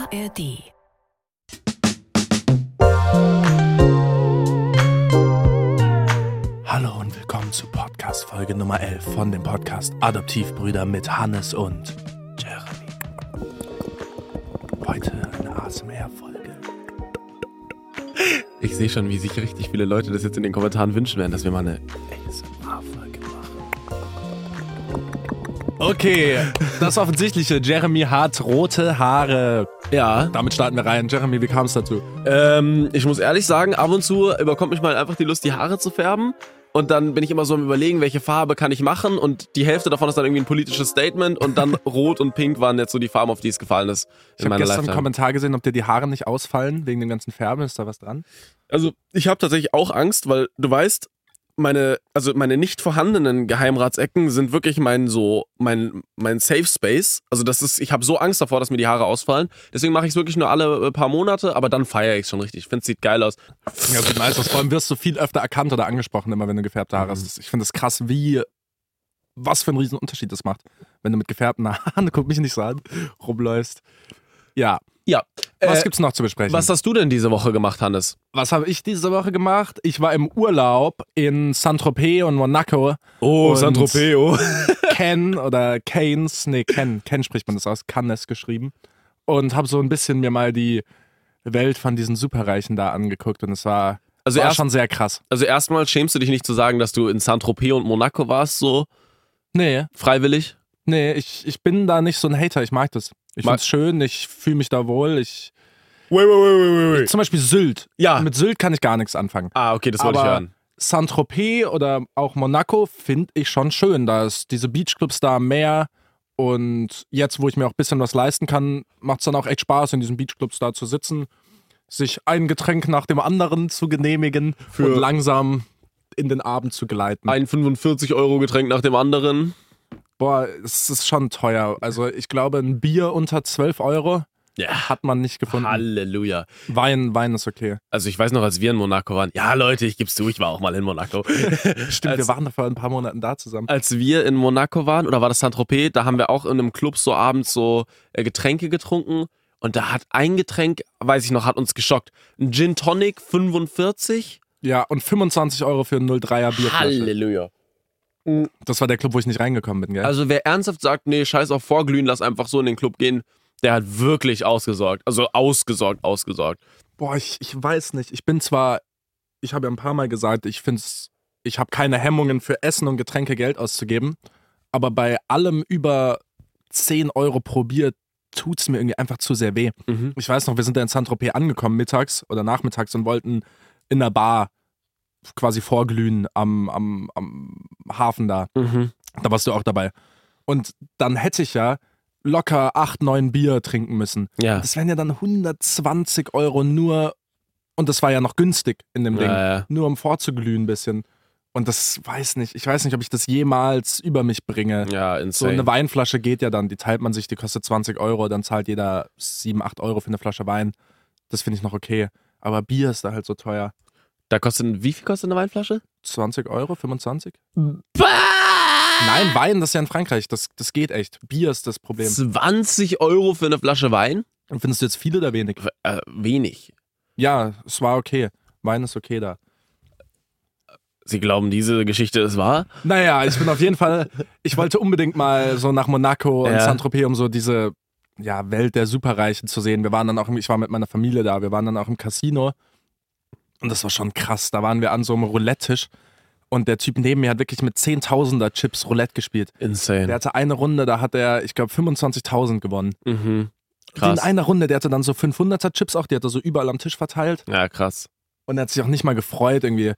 ARD. Hallo und willkommen zu Podcast-Folge Nummer 11 von dem Podcast Adoptivbrüder mit Hannes und Jeremy. Heute eine ASMR-Folge. Ich sehe schon, wie sich richtig viele Leute das jetzt in den Kommentaren wünschen werden, dass wir mal eine ASMR-Folge machen. Okay, das Offensichtliche. Jeremy hat rote Haare. Ja. Damit starten wir rein. Jeremy, wie kam es dazu? Ich muss ehrlich sagen, ab und zu überkommt mich mal einfach die Lust, die Haare zu färben. Und dann bin ich immer so am Überlegen, welche Farbe kann ich machen. Und die Hälfte davon ist dann irgendwie ein politisches Statement. Und dann Rot und Pink waren jetzt so die Farben, auf die es gefallen ist. Ich habe gestern einen Kommentar gesehen, ob dir die Haare nicht ausfallen wegen dem ganzen Färben. Ist da was dran? Also ich habe tatsächlich auch Angst, weil du weißt, meine nicht vorhandenen Geheimratsecken sind wirklich mein Safe Space. Also ich habe so Angst davor, dass mir die Haare ausfallen. Deswegen mache ich es wirklich nur alle paar Monate, aber dann feiere ich es schon richtig. Ich finde, es sieht geil aus. Ja, sieht nice aus. Vor allem wirst du viel öfter erkannt oder angesprochen, immer wenn du gefärbte Haare hast. Ich finde es krass, was für einen riesen Unterschied das macht, wenn du mit gefärbten Haaren, guck mich nicht so an, rumläufst. Ja. Was gibt's noch zu besprechen? Was hast du denn diese Woche gemacht, Hannes? Was habe ich diese Woche gemacht? Ich war im Urlaub in Saint-Tropez und Monaco. Oh, Saint-Tropez, oh. Ken spricht man das aus, Cannes geschrieben. Und habe so ein bisschen mir mal die Welt von diesen Superreichen da angeguckt und es war schon sehr krass. Also erstmal schämst du dich nicht zu sagen, dass du in Saint-Tropez und Monaco warst, so? Nee. Freiwillig? Nee, ich bin da nicht so ein Hater, ich mag das. Ich find's schön, ich fühle mich da wohl, Wait. Zum Beispiel Sylt. Ja. Mit Sylt kann ich gar nichts anfangen. Ah, okay, das wollte ich hören. Saint-Tropez oder auch Monaco finde ich schon schön. Da ist diese Beachclubs da am Meer und jetzt, wo ich mir auch ein bisschen was leisten kann, macht es dann auch echt Spaß, in diesen Beachclubs da zu sitzen, sich ein Getränk nach dem anderen zu genehmigen und langsam in den Abend zu gleiten. Ein 45-Euro-Getränk nach dem anderen. Boah, es ist schon teuer. Also ich glaube, ein Bier unter 12 Euro hat man nicht gefunden. Halleluja. Wein ist okay. Also ich weiß noch, als wir in Monaco waren. Ja, Leute, ich geb's zu, ich war auch mal in Monaco. Stimmt, wir waren da vor ein paar Monaten da zusammen. Als wir in Monaco waren, oder war das Saint-Tropez, da haben wir auch in einem Club so abends so Getränke getrunken. Und da hat ein Getränk, weiß ich noch, hat uns geschockt. Ein Gin Tonic 45. Ja, und 25 Euro für ein 03er Bierflasche. Halleluja. Das war der Club, wo ich nicht reingekommen bin, gell? Also wer ernsthaft sagt, nee, scheiß auf Vorglühen, lass einfach so in den Club gehen, der hat wirklich ausgesorgt. Also ausgesorgt. Boah, ich weiß nicht. Ich habe ja ein paar Mal gesagt, ich habe keine Hemmungen für Essen und Getränke Geld auszugeben, aber bei allem über 10 Euro pro Bier tut's mir irgendwie einfach zu sehr weh. Mhm. Ich weiß noch, wir sind da in Saint-Tropez angekommen, mittags oder nachmittags und wollten in der Bar quasi vorglühen am Hafen da. Mhm. Da warst du auch dabei. Und dann hätte ich ja locker 8, 9 Bier trinken müssen. Ja. Das wären ja dann 120 Euro nur, und das war ja noch günstig in dem Ding, nur um vorzuglühen ein bisschen. Und ich weiß nicht, ob ich das jemals über mich bringe. Ja, insane. So eine Weinflasche geht ja dann, die teilt man sich, die kostet 20 Euro, dann zahlt jeder 7, 8 Euro für eine Flasche Wein. Das finde ich noch okay. Aber Bier ist da halt so teuer. Wie viel kostet eine Weinflasche? 20 Euro, 25? Bah! Nein, Wein, das ist ja in Frankreich, das geht echt. Bier ist das Problem. 20 Euro für eine Flasche Wein? Und findest du jetzt viel oder wenig? Wenig. Ja, es war okay. Wein ist okay da. Sie glauben, diese Geschichte ist wahr? Naja, ich wollte unbedingt mal so nach Monaco und Saint-Tropez, um so diese Welt der Superreichen zu sehen. Ich war mit meiner Familie da, wir waren dann auch im Casino. Und das war schon krass. Da waren wir an so einem Roulette-Tisch und der Typ neben mir hat wirklich mit 10.000er Chips Roulette gespielt. Insane. Der hatte eine Runde, da hat er, ich glaube, 25.000 gewonnen. Mhm. Krass. In einer Runde, der hatte dann so 500er Chips auch, die hat er so überall am Tisch verteilt. Ja, krass. Und er hat sich auch nicht mal gefreut irgendwie.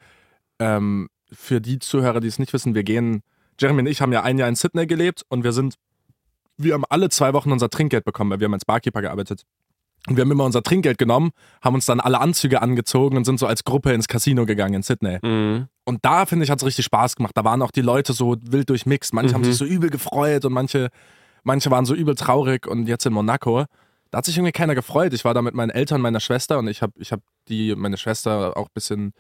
Für die Zuhörer, die es nicht wissen, Jeremy und ich haben ja ein Jahr in Sydney gelebt und wir haben alle 2 Wochen unser Trinkgeld bekommen, weil wir haben als Barkeeper gearbeitet. Und wir haben immer unser Trinkgeld genommen, haben uns dann alle Anzüge angezogen und sind so als Gruppe ins Casino gegangen in Sydney. Mhm. Und da, finde ich, hat es richtig Spaß gemacht. Da waren auch die Leute so wild durchmixed. Manche haben sich so übel gefreut und manche waren so übel traurig. Und jetzt in Monaco, da hat sich irgendwie keiner gefreut. Ich war da mit meinen Eltern, meiner Schwester und ich hab meine Schwester auch ein bisschen,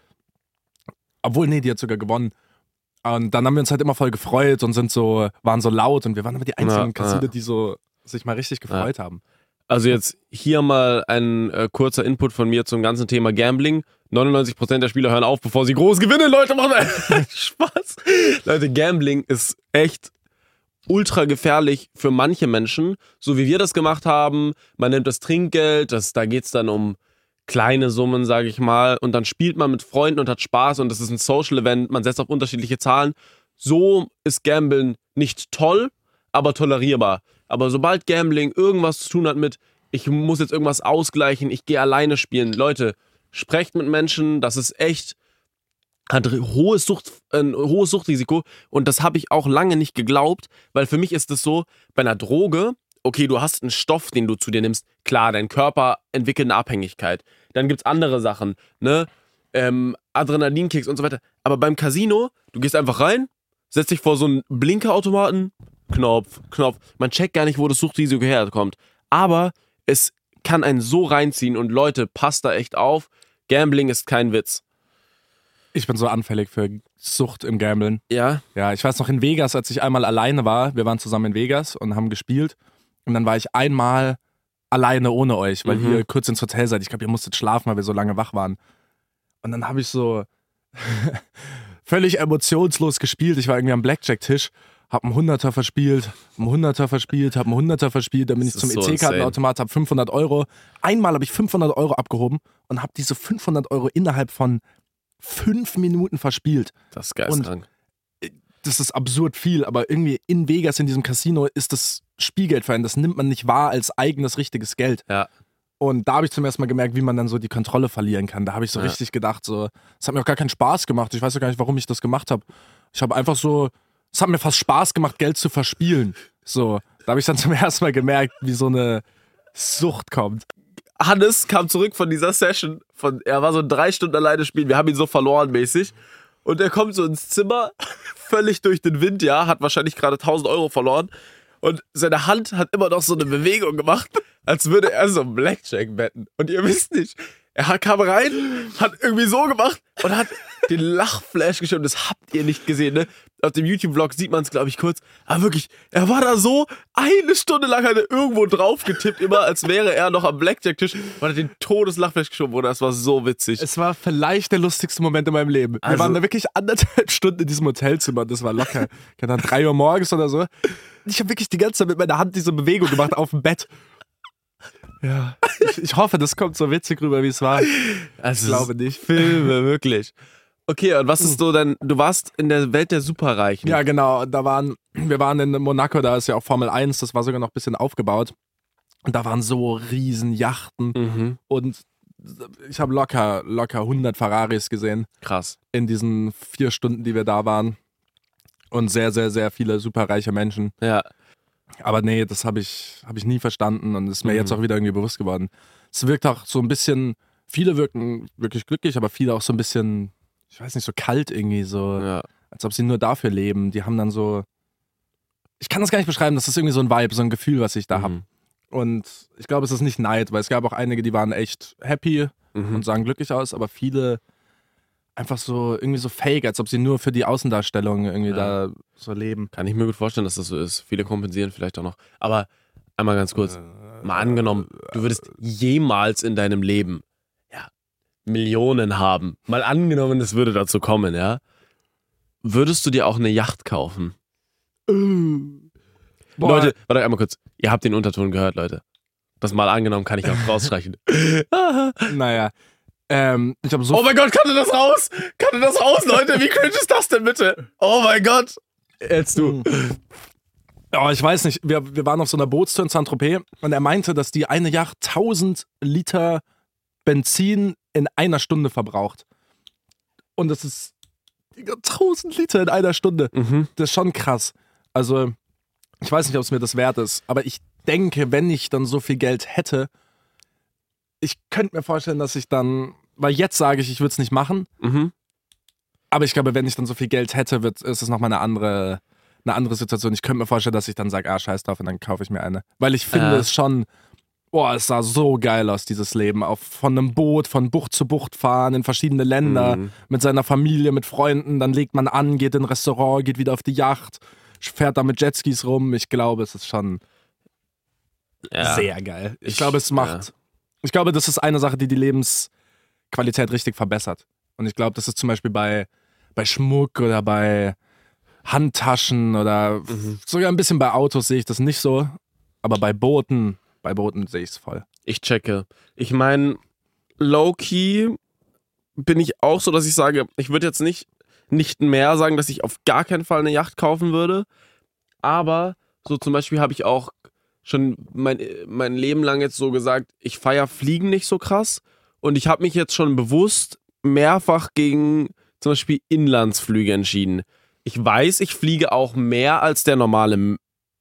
die hat sogar gewonnen. Und dann haben wir uns halt immer voll gefreut und waren so laut und wir waren aber die einzigen Casino, die so sich mal richtig gefreut haben. Also jetzt hier mal ein kurzer Input von mir zum ganzen Thema Gambling. 99% der Spieler hören auf, bevor sie groß gewinnen, Leute, machen Spaß. Leute, Gambling ist echt ultra gefährlich für manche Menschen, so wie wir das gemacht haben. Man nimmt das Trinkgeld, da geht's dann um kleine Summen, sage ich mal, und dann spielt man mit Freunden und hat Spaß und das ist ein Social-Event, man setzt auf unterschiedliche Zahlen. So ist Gamblen nicht toll, aber tolerierbar. Aber sobald Gambling irgendwas zu tun hat mit, ich muss jetzt irgendwas ausgleichen, ich gehe alleine spielen, Leute, sprecht mit Menschen, das ist echt, hat ein hohes Suchtrisiko und das habe ich auch lange nicht geglaubt, weil für mich ist es so, bei einer Droge, okay, du hast einen Stoff, den du zu dir nimmst, klar, dein Körper entwickelt eine Abhängigkeit. Dann gibt's andere Sachen, ne, Adrenalinkicks und so weiter. Aber beim Casino, du gehst einfach rein, setzt dich vor so einen Blinkerautomaten, Knopf. Man checkt gar nicht, wo das Suchtrisiko herkommt. Aber es kann einen so reinziehen und Leute, passt da echt auf. Gambling ist kein Witz. Ich bin so anfällig für Sucht im Gamblen. Ja? Ja, ich weiß noch in Vegas, als ich einmal alleine war, wir waren zusammen in Vegas und haben gespielt und dann war ich einmal alleine ohne euch, weil ihr kurz ins Hotel seid. Ich glaube, ihr musstet schlafen, weil wir so lange wach waren. Und dann habe ich so völlig emotionslos gespielt. Ich war irgendwie am Blackjack-Tisch, hab einen Hunderter verspielt, dann bin ich zum so EC-Kartenautomat, hab 500 Euro. Einmal habe ich 500 Euro abgehoben und hab diese 500 Euro innerhalb von 5 Minuten verspielt. Das ist geisteskrank. Das ist absurd viel, aber irgendwie in Vegas, in diesem Casino, ist das Spielgeld für einen. Das nimmt man nicht wahr als eigenes, richtiges Geld. Ja. Und da habe ich zum ersten Mal gemerkt, wie man dann so die Kontrolle verlieren kann. Da habe ich so richtig gedacht, so, es hat mir auch gar keinen Spaß gemacht. Ich weiß ja gar nicht, warum ich das gemacht habe. Ich habe einfach so, es hat mir fast Spaß gemacht, Geld zu verspielen. So, da habe ich dann zum ersten Mal gemerkt, wie so eine Sucht kommt. Hannes kam zurück von dieser Session, er war so 3 Stunden alleine spielen, wir haben ihn so verloren mäßig und er kommt so ins Zimmer, völlig durch den Wind, ja, hat wahrscheinlich gerade 1000 Euro verloren und seine Hand hat immer noch so eine Bewegung gemacht, als würde er so Blackjack wetten und ihr wisst nicht, er kam rein, hat irgendwie so gemacht und hat den Lachflash geschoben, das habt ihr nicht gesehen, ne? Auf dem YouTube-Vlog sieht man es, glaube ich, kurz. Aber wirklich, er war da so, 1 Stunde lang hat er irgendwo drauf getippt, immer als wäre er noch am Blackjack-Tisch und hat den Todeslachflash geschoben, oder? Das war so witzig. Es war vielleicht der lustigste Moment in meinem Leben. Wir waren da wirklich 1,5 Stunden in diesem Hotelzimmer, das war locker. Keine Ahnung, 3 Uhr morgens oder so. Ich habe wirklich die ganze Zeit mit meiner Hand diese Bewegung gemacht auf dem Bett. Ja, ich hoffe, das kommt so witzig rüber, wie es war. Also ich glaube nicht. Filme, wirklich. Okay, und was ist so denn, du warst in der Welt der Superreichen. Ja, genau, wir waren in Monaco, da ist ja auch Formel 1, das war sogar noch ein bisschen aufgebaut. Und da waren so riesen Yachten und ich habe locker 100 Ferraris gesehen. Krass. In diesen 4 Stunden, die wir da waren. Und sehr, sehr, sehr viele superreiche Menschen. Ja. Aber nee, das hab ich nie verstanden und ist mir jetzt auch wieder irgendwie bewusst geworden. Es wirkt auch so ein bisschen, viele wirken wirklich glücklich, aber viele auch so ein bisschen, ich weiß nicht, so kalt irgendwie, so als ob sie nur dafür leben. Die haben dann so, ich kann das gar nicht beschreiben, das ist irgendwie so ein Vibe, so ein Gefühl, was ich da habe. Und ich glaube, es ist nicht Neid, weil es gab auch einige, die waren echt happy und sahen glücklich aus, aber viele einfach so irgendwie so fake, als ob sie nur für die Außendarstellung irgendwie da so leben. Kann ich mir gut vorstellen, dass das so ist. Viele kompensieren vielleicht auch noch. Aber einmal ganz kurz, mal angenommen, du würdest jemals in deinem Leben Millionen haben. Mal angenommen, es würde dazu kommen, ja. Würdest du dir auch eine Yacht kaufen? Leute, warte einmal kurz. Ihr habt den Unterton gehört, Leute. Das mal angenommen kann ich auch rausstreichen. Naja. Ich hab so oh mein Gott, kannte das raus? Kannte das raus, Leute? Wie cringe ist das denn bitte? Oh mein Gott. Jetzt du. Oh, ich weiß nicht. Wir waren auf so einer Bootstour in Saint-Tropez und er meinte, dass die eine Yacht 1000 Liter Benzin in 1 Stunde verbraucht. Und das ist 1000 Liter in 1 Stunde. Das ist schon krass. Also, ich weiß nicht, ob es mir das wert ist, aber ich denke, wenn ich dann so viel Geld hätte, ich könnte mir vorstellen, dass ich dann, weil jetzt sage ich würde es nicht machen, aber ich glaube, wenn ich dann so viel Geld hätte, ist es nochmal eine andere Situation. Ich könnte mir vorstellen, dass ich dann sage, scheiß drauf und dann kaufe ich mir eine. Weil ich finde es schon, es sah so geil aus, dieses Leben. Von einem Boot, von Bucht zu Bucht fahren, in verschiedene Länder, mit seiner Familie, mit Freunden, dann legt man an, geht in ein Restaurant, geht wieder auf die Yacht, fährt da mit Jetskis rum. Ich glaube, es ist schon Ja. sehr geil. Ich glaube, ich glaube, das ist eine Sache, die Lebensqualität richtig verbessert. Und ich glaube, das ist zum Beispiel bei Schmuck oder bei Handtaschen oder sogar ein bisschen bei Autos sehe ich das nicht so. Aber bei Booten sehe ich es voll. Ich checke. Ich meine, low-key bin ich auch so, dass ich sage, ich würde jetzt nicht mehr sagen, dass ich auf gar keinen Fall eine Yacht kaufen würde. Aber so zum Beispiel habe ich auch schon mein Leben lang jetzt so gesagt, ich feiere Fliegen nicht so krass. Und ich habe mich jetzt schon bewusst mehrfach gegen zum Beispiel Inlandsflüge entschieden. Ich weiß, ich fliege auch mehr als der normale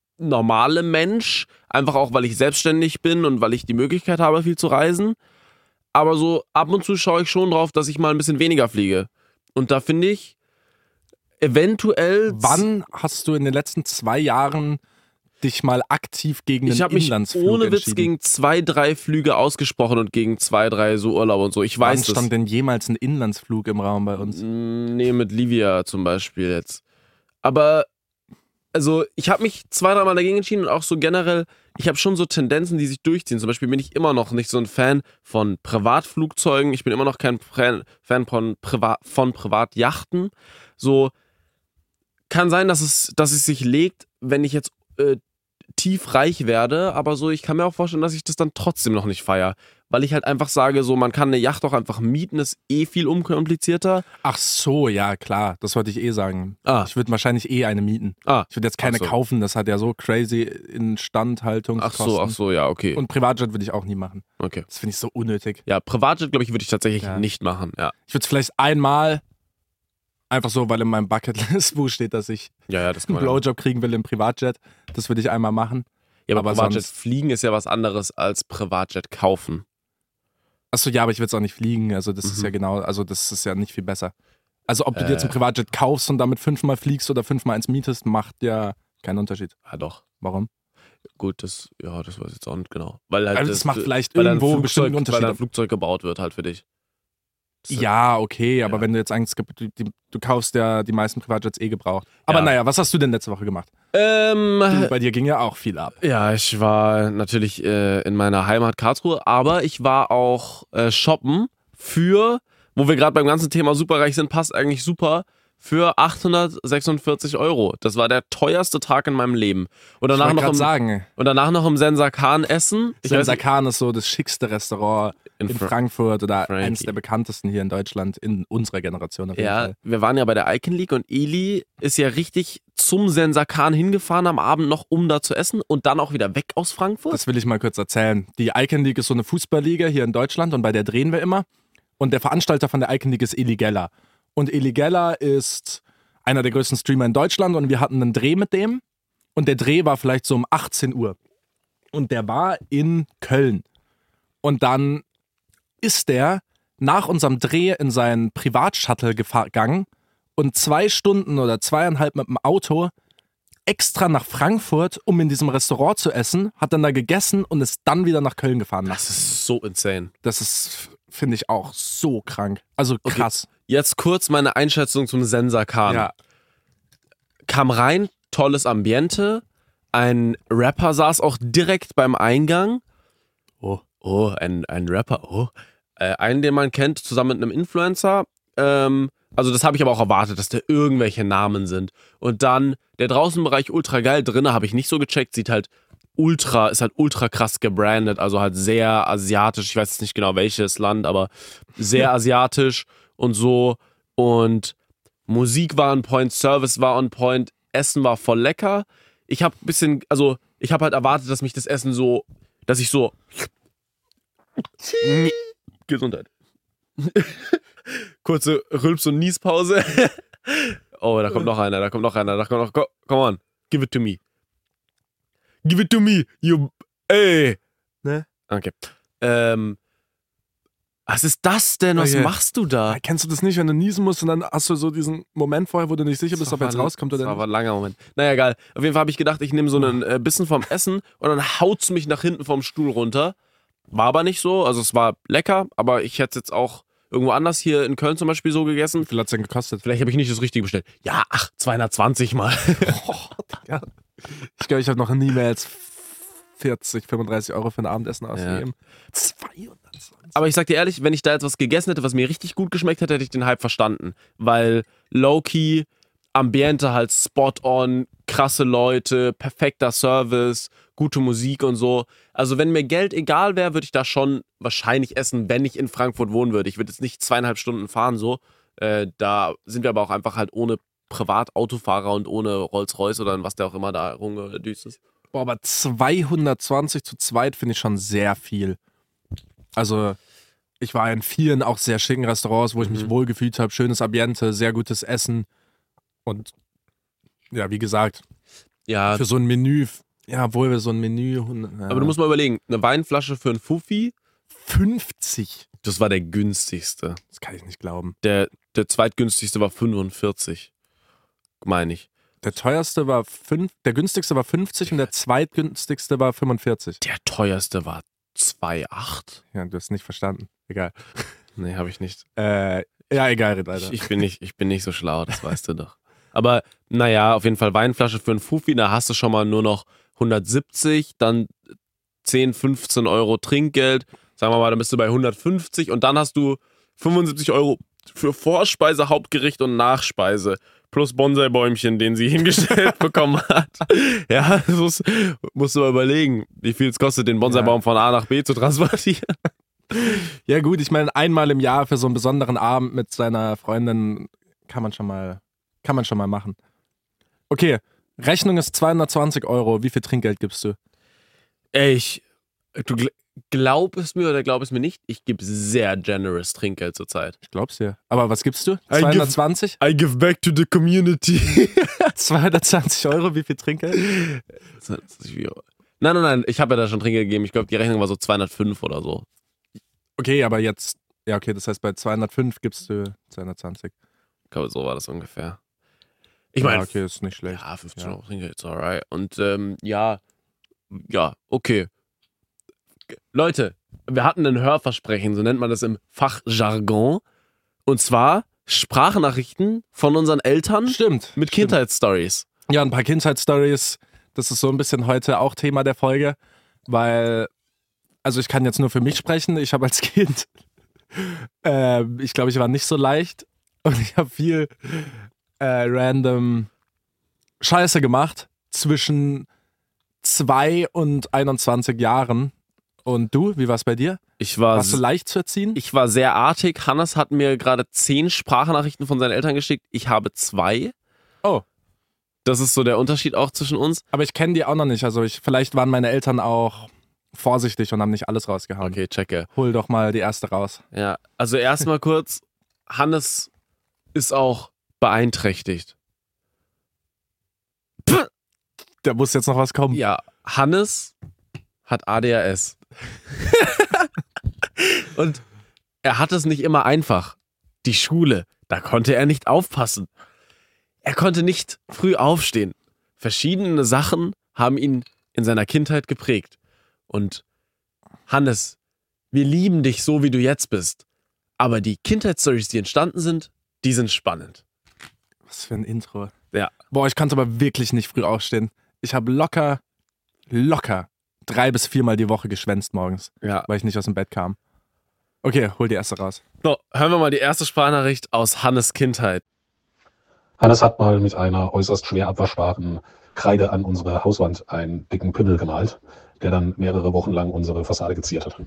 Mensch. Einfach auch, weil ich selbstständig bin und weil ich die Möglichkeit habe, viel zu reisen. Aber so ab und zu schaue ich schon drauf, dass ich mal ein bisschen weniger fliege. Und da finde ich eventuell... Wann hast du in den letzten 2 Jahren dich mal aktiv gegen Ich den habe mich Inlandsflug ohne Witz entschieden? gegen 2, 3 Flüge ausgesprochen und gegen 2, 3 so Urlaube und so. Ich Wann weiß das. stand denn jemals ein Inlandsflug im Raum bei uns? Nee, mit Livia zum Beispiel jetzt. Aber, also, ich habe mich 2, 3 Mal dagegen entschieden und auch so generell, ich habe schon so Tendenzen, die sich durchziehen. Zum Beispiel bin ich immer noch nicht so ein Fan von Privatflugzeugen. Ich bin immer noch kein Fan von Privatjachten. So, kann sein, dass es sich legt, wenn ich jetzt tief reich werde, aber so, ich kann mir auch vorstellen, dass ich das dann trotzdem noch nicht feiere. Weil ich halt einfach sage, so, man kann eine Yacht auch einfach mieten, ist viel unkomplizierter. Ach so, ja klar, das wollte ich sagen. Ich würde wahrscheinlich eine mieten. Ich würde jetzt keine kaufen, das hat ja so crazy Instandhaltungskosten. Ach so, ja, okay. Und Privatjet würde ich auch nie machen. Okay. Das finde ich so unnötig. Ja, Privatjet, glaube ich, würde ich tatsächlich nicht machen, ja. Ich würde es vielleicht einmal, einfach so, weil in meinem Bucketlist-Buch steht, dass ich das einen Blowjob kriegen will im Privatjet. Das würde ich einmal machen. Ja, aber Privatjet sonst... fliegen ist ja was anderes als Privatjet kaufen. Achso, ja, aber ich will es auch nicht fliegen. Also das ist ja genau, also das ist ja nicht viel besser. Also ob du dir jetzt ein Privatjet kaufst und damit 5-mal fliegst oder 5-mal eins mietest, macht ja keinen Unterschied. Ja, doch. Warum? Gut, das weiß ich jetzt auch nicht genau. Weil halt also das macht vielleicht irgendwo einen bestimmten Unterschied. Weil ein Flugzeug gebaut wird halt für dich. Ja, okay, aber wenn du jetzt Angst gibt, du kaufst ja die meisten Privatjets gebraucht. Aber naja, was hast du denn letzte Woche gemacht? Bei dir ging ja auch viel ab. Ja, ich war natürlich in meiner Heimat Karlsruhe, aber ich war auch shoppen wo wir gerade beim ganzen Thema superreich sind, passt eigentlich super, für 846 €. Das war der teuerste Tag in meinem Leben. Und danach noch im Sensa Khan essen. Sensa Khan ist so das schickste Restaurant in Frankfurt oder eines der bekanntesten hier in Deutschland in unserer Generation auf jeden Fall. Wir waren ja bei der Icon League und Eli ist ja richtig zum Sensa Khan hingefahren am Abend noch, um da zu essen und dann auch wieder weg aus Frankfurt. Das will ich mal kurz erzählen. Die Icon League ist so eine Fußballliga hier in Deutschland und bei der drehen wir immer. Und der Veranstalter von der Icon League ist Eli Geller. Und Eli Geller ist einer der größten Streamer in Deutschland und wir hatten einen Dreh mit dem. Und der Dreh war vielleicht so um 18 Uhr. Und der war in Köln. Und dann ist der nach unserem Dreh in seinen Privatshuttle gegangen und 2 Stunden oder 2,5 mit dem Auto extra nach Frankfurt, um in diesem Restaurant zu essen, hat dann da gegessen und ist dann wieder nach Köln gefahren. Das ist so insane. Das ist, finde ich, auch so krank. Also krass. Okay. Jetzt kurz meine Einschätzung zum Sensa Khan. Ja. Kam rein, tolles Ambiente. Ein Rapper saß auch direkt beim Eingang. Oh, ein Rapper. Oh. Einen, den man kennt, zusammen mit einem Influencer. Also das habe ich aber auch erwartet, dass da irgendwelche Namen sind. Und dann der Draußenbereich ultra geil. Drinnen habe ich nicht so gecheckt. Ist halt ultra krass gebrandet. Also halt sehr asiatisch. Ich weiß jetzt nicht genau welches Land, aber sehr asiatisch und so. Und Musik war on point, Service war on point, Essen war voll lecker. Ich habe halt erwartet, dass mich das Essen so, dass ich so Gesundheit. Kurze Rülps- und Niespause. Oh, da kommt noch einer. Come on, give it to me. Give it to me, you, ey. Ne? Okay. Was ist das denn? Was machst du da? Kennst du das nicht, wenn du niesen musst und dann hast du so diesen Moment vorher, wo du nicht sicher bist, ob er jetzt rauskommt oder nicht? Das war ein langer Moment. Naja, egal. Auf jeden Fall habe ich gedacht, ich nehme so einen Bissen vom Essen und dann haut's mich nach hinten vom Stuhl runter. War aber nicht so. Also es war lecker, aber ich hätte es jetzt auch irgendwo anders hier in Köln zum Beispiel so gegessen. Wie viel hat's denn gekostet? Vielleicht habe ich nicht das Richtige bestellt. Ja, 220 mal. Ja. Ich glaube, ich habe noch nie mehr als 40, 35 Euro für ein Abendessen ausgegeben. 220. Aber ich sag dir ehrlich, wenn ich da jetzt was gegessen hätte, was mir richtig gut geschmeckt hätte, hätte ich den Hype verstanden. Weil low-key, Ambiente halt spot on, krasse Leute, perfekter Service, gute Musik und so. Also wenn mir Geld egal wäre, würde ich da schon wahrscheinlich essen, wenn ich in Frankfurt wohnen würde. Ich würde jetzt nicht 2,5 Stunden fahren so. Da sind wir aber auch einfach halt ohne Privatautofahrer und ohne Rolls-Royce oder was der auch immer da rumgedüst ist. Boah, aber 220 zu zweit finde ich schon sehr viel. Also ich war in vielen auch sehr schicken Restaurants, wo ich mich wohlgefühlt habe. Schönes Ambiente, sehr gutes Essen. Und ja, wie gesagt, Ja, für so ein Menü, ja, obwohl wir so ein Menü... aber du musst mal überlegen, eine Weinflasche für einen Fuffi, 50. das war der günstigste. Das kann ich nicht glauben. Der zweitgünstigste war 45, meine ich. Der teuerste war der günstigste war 50 und der zweitgünstigste war 45. Der teuerste war 2,8? Ja, du hast nicht verstanden. Egal. Nee, habe ich nicht. Ja, egal, red weiter. Ich bin nicht so schlau, das weißt du doch. Aber naja, auf jeden Fall Weinflasche für einen Fuffi, da hast du schon mal nur noch 170, dann 10, 15 Euro Trinkgeld. Sagen wir mal, dann bist du bei 150 und dann hast du 75 Euro für Vorspeise, Hauptgericht und Nachspeise. Plus Bonsai-Bäumchen, den sie hingestellt bekommen hat. Ja, das musst du mal überlegen, wie viel es kostet, den Bonsai-Baum von A nach B zu transportieren. Ja gut, ich meine, einmal im Jahr für so einen besonderen Abend mit seiner Freundin kann man schon mal machen. Okay, Rechnung ist 220 Euro. Wie viel Trinkgeld gibst du? Ey, du glaub es mir oder glaub es mir nicht, ich gebe sehr generous Trinkgeld zurzeit. Ich glaub's dir. Aber was gibst du? 220? I give back to the community. 220 Euro, wie viel Trinkgeld? Nein, ich habe ja da schon Trinkgeld gegeben. Ich glaube, die Rechnung war so 205 oder so. Okay, aber jetzt, ja okay, das heißt bei 205 gibst du 220. Ich glaube, so war das ungefähr. Ich meine, ja, okay, ist nicht schlecht. Ja, 15 Euro Trinkgeld ist alright. Und ja, okay. Leute, wir hatten ein Hörversprechen, so nennt man das im Fachjargon. Und zwar Sprachnachrichten von unseren Eltern Stimmt. mit Kindheitsstories. Ja, ein paar Kindheitsstories. Das ist so ein bisschen heute auch Thema der Folge, weil, also ich kann jetzt nur für mich sprechen. Ich habe als Kind, ich glaube, ich war nicht so leicht und ich habe viel random Scheiße gemacht zwischen 2 und 21 Jahren. Und du, wie war es bei dir? Warst du leicht zu erziehen? Ich war sehr artig. Hannes hat mir gerade 10 Sprachnachrichten von seinen Eltern geschickt. Ich habe 2. Oh. Das ist so der Unterschied auch zwischen uns. Aber ich kenne die auch noch nicht. Also vielleicht waren meine Eltern auch vorsichtig und haben nicht alles rausgehauen. Okay, checke. Hol doch mal die erste raus. Ja, also erstmal kurz. Hannes ist auch beeinträchtigt. Da muss jetzt noch was kommen. Ja, Hannes hat ADHS. Und er hat es nicht immer einfach. Die Schule, da konnte er nicht aufpassen. Er konnte nicht früh aufstehen. Verschiedene Sachen haben ihn in seiner Kindheit geprägt. Und Hannes, wir lieben dich so, wie du jetzt bist. Aber die Kindheitsstories, die entstanden sind, die sind spannend. Was für ein Intro. Ja. Boah, ich konnte aber wirklich nicht früh aufstehen. Ich habe locker 3 bis 4 Mal die Woche geschwänzt morgens, weil ich nicht aus dem Bett kam. Okay, hol die erste raus. So, hören wir mal die erste Sprachnachricht aus Hannes' Kindheit. Hannes hat mal mit einer äußerst schwer abwaschbaren Kreide an unsere Hauswand einen dicken Pimmel gemalt, der dann mehrere Wochen lang unsere Fassade geziert hat.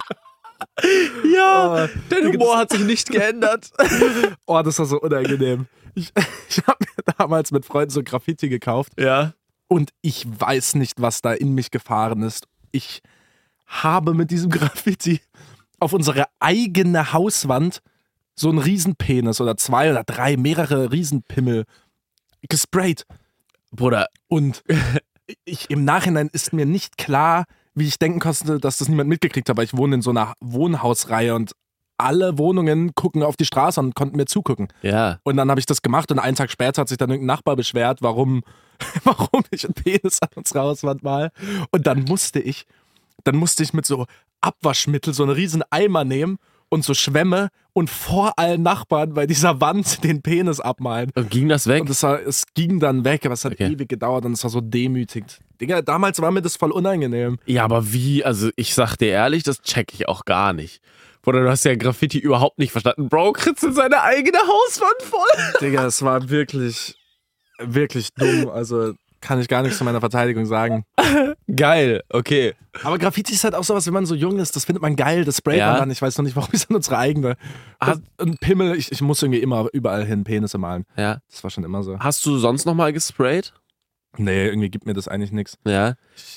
Ja, der Humor hat sich nicht geändert. Oh, das war so unangenehm. Ich habe mir damals mit Freunden so Graffiti gekauft. Ja. Und ich weiß nicht, was da in mich gefahren ist. Ich habe mit diesem Graffiti auf unsere eigene Hauswand so einen Riesenpenis oder 2 oder 3, mehrere Riesenpimmel gesprayt. Bruder. Und im Nachhinein ist mir nicht klar, wie ich denken konnte, dass das niemand mitgekriegt hat, weil ich wohne in so einer Wohnhausreihe und alle Wohnungen gucken auf die Straße und konnten mir zugucken. Ja. Und dann habe ich das gemacht und einen Tag später hat sich dann irgendein Nachbar beschwert, warum ich einen Penis an unserer Hauswand mal. Und dann musste ich mit so Abwaschmittel so einen riesen Eimer nehmen und so Schwämme und vor allen Nachbarn bei dieser Wand den Penis abmalen. Und ging das weg? Und es ging dann weg, aber es hat Okay. ewig gedauert und es war so demütigend. Digga, damals war mir das voll unangenehm. Ja, aber wie? Also ich sag dir ehrlich, das check ich auch gar nicht. Bruder, du hast ja Graffiti überhaupt nicht verstanden. Bro kritzelt seine eigene Hauswand voll. Digga, es war wirklich, wirklich dumm. Also kann ich gar nichts zu meiner Verteidigung sagen. Geil, okay. Aber Graffiti ist halt auch sowas, wenn man so jung ist, das findet man geil, das sprayt Ja. man dann. Ich weiß noch nicht, warum ist dann unsere eigene. Und Pimmel, ich muss irgendwie immer überall hin Penisse malen. Ja. Das war schon immer so. Hast du sonst noch mal gesprayt? Nee, irgendwie gibt mir das eigentlich nichts. Ja.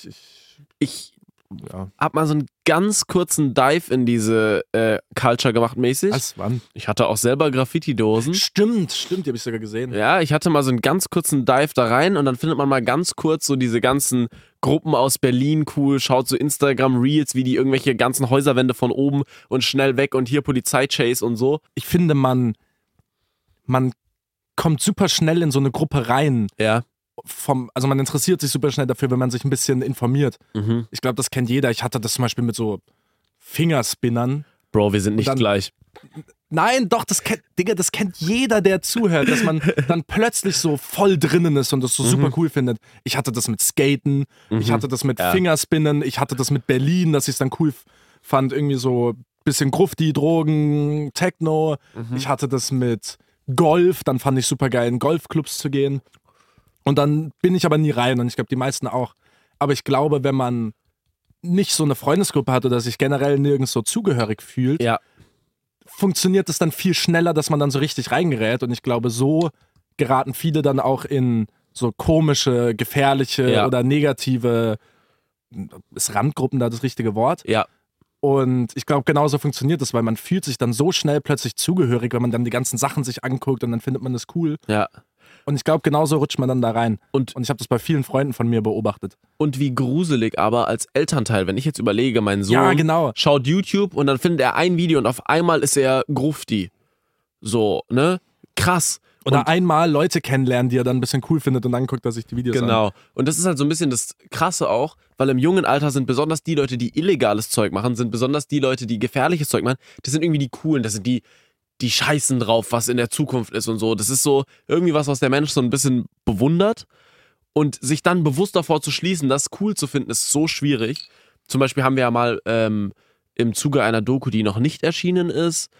Ich hab mal so einen ganz kurzen Dive in diese Culture gemacht mäßig. Was, wann? Ich hatte auch selber Graffiti-Dosen. Stimmt, die habe ich sogar gesehen. Ja, ich hatte mal so einen ganz kurzen Dive da rein und dann findet man mal ganz kurz so diese ganzen Gruppen aus Berlin cool, schaut so Instagram-Reels, wie die irgendwelche ganzen Häuserwände von oben und schnell weg und hier Polizeichase und so. Ich finde, man kommt super schnell in so eine Gruppe rein. Ja. Also man interessiert sich super schnell dafür, wenn man sich ein bisschen informiert. Mhm. Ich glaube, das kennt jeder. Ich hatte das zum Beispiel mit so Fingerspinnern. Bro, wir sind nicht dann- gleich. Nein, doch, das kennt jeder, der zuhört, dass man dann plötzlich so voll drinnen ist und das so super cool findet. Ich hatte das mit Skaten, ich hatte das mit Fingerspinnen, ich hatte das mit Berlin, dass ich es dann cool fand, irgendwie so bisschen Grufti, Drogen, Techno. Ich hatte das mit Golf, dann fand ich super geil, in Golfclubs zu gehen. Und dann bin ich aber nie rein und ich glaube, die meisten auch. Aber ich glaube, wenn man nicht so eine Freundesgruppe hat oder sich generell nirgends so zugehörig fühlt, Ja. funktioniert es dann viel schneller, dass man dann so richtig reingerät. Und ich glaube, so geraten viele dann auch in so komische, gefährliche oder negative, ist Randgruppen da das richtige Wort? Ja. Und ich glaube, genauso funktioniert das, weil man fühlt sich dann so schnell plötzlich zugehörig, wenn man dann die ganzen Sachen sich anguckt und dann findet man das cool. Ja. Und ich glaube, genauso rutscht man dann da rein. Und ich habe das bei vielen Freunden von mir beobachtet. Und wie gruselig aber als Elternteil, wenn ich jetzt überlege, mein Sohn Ja, genau. schaut YouTube und dann findet er ein Video und auf einmal ist er Grufti. So, ne? Krass. Oder Und einmal Leute kennenlernen, die er dann ein bisschen cool findet und dann guckt er sich die Videos an. genau. Und das ist halt so ein bisschen das Krasse auch, weil im jungen Alter sind besonders die Leute, die illegales Zeug machen, sind besonders die Leute, die gefährliches Zeug machen, das sind irgendwie die Coolen, das sind die scheißen drauf, was in der Zukunft ist und so. Das ist so irgendwie was der Mensch so ein bisschen bewundert. Und sich dann bewusst davor zu schließen, das cool zu finden, ist so schwierig. Zum Beispiel haben wir ja mal im Zuge einer Doku, die noch nicht erschienen ist,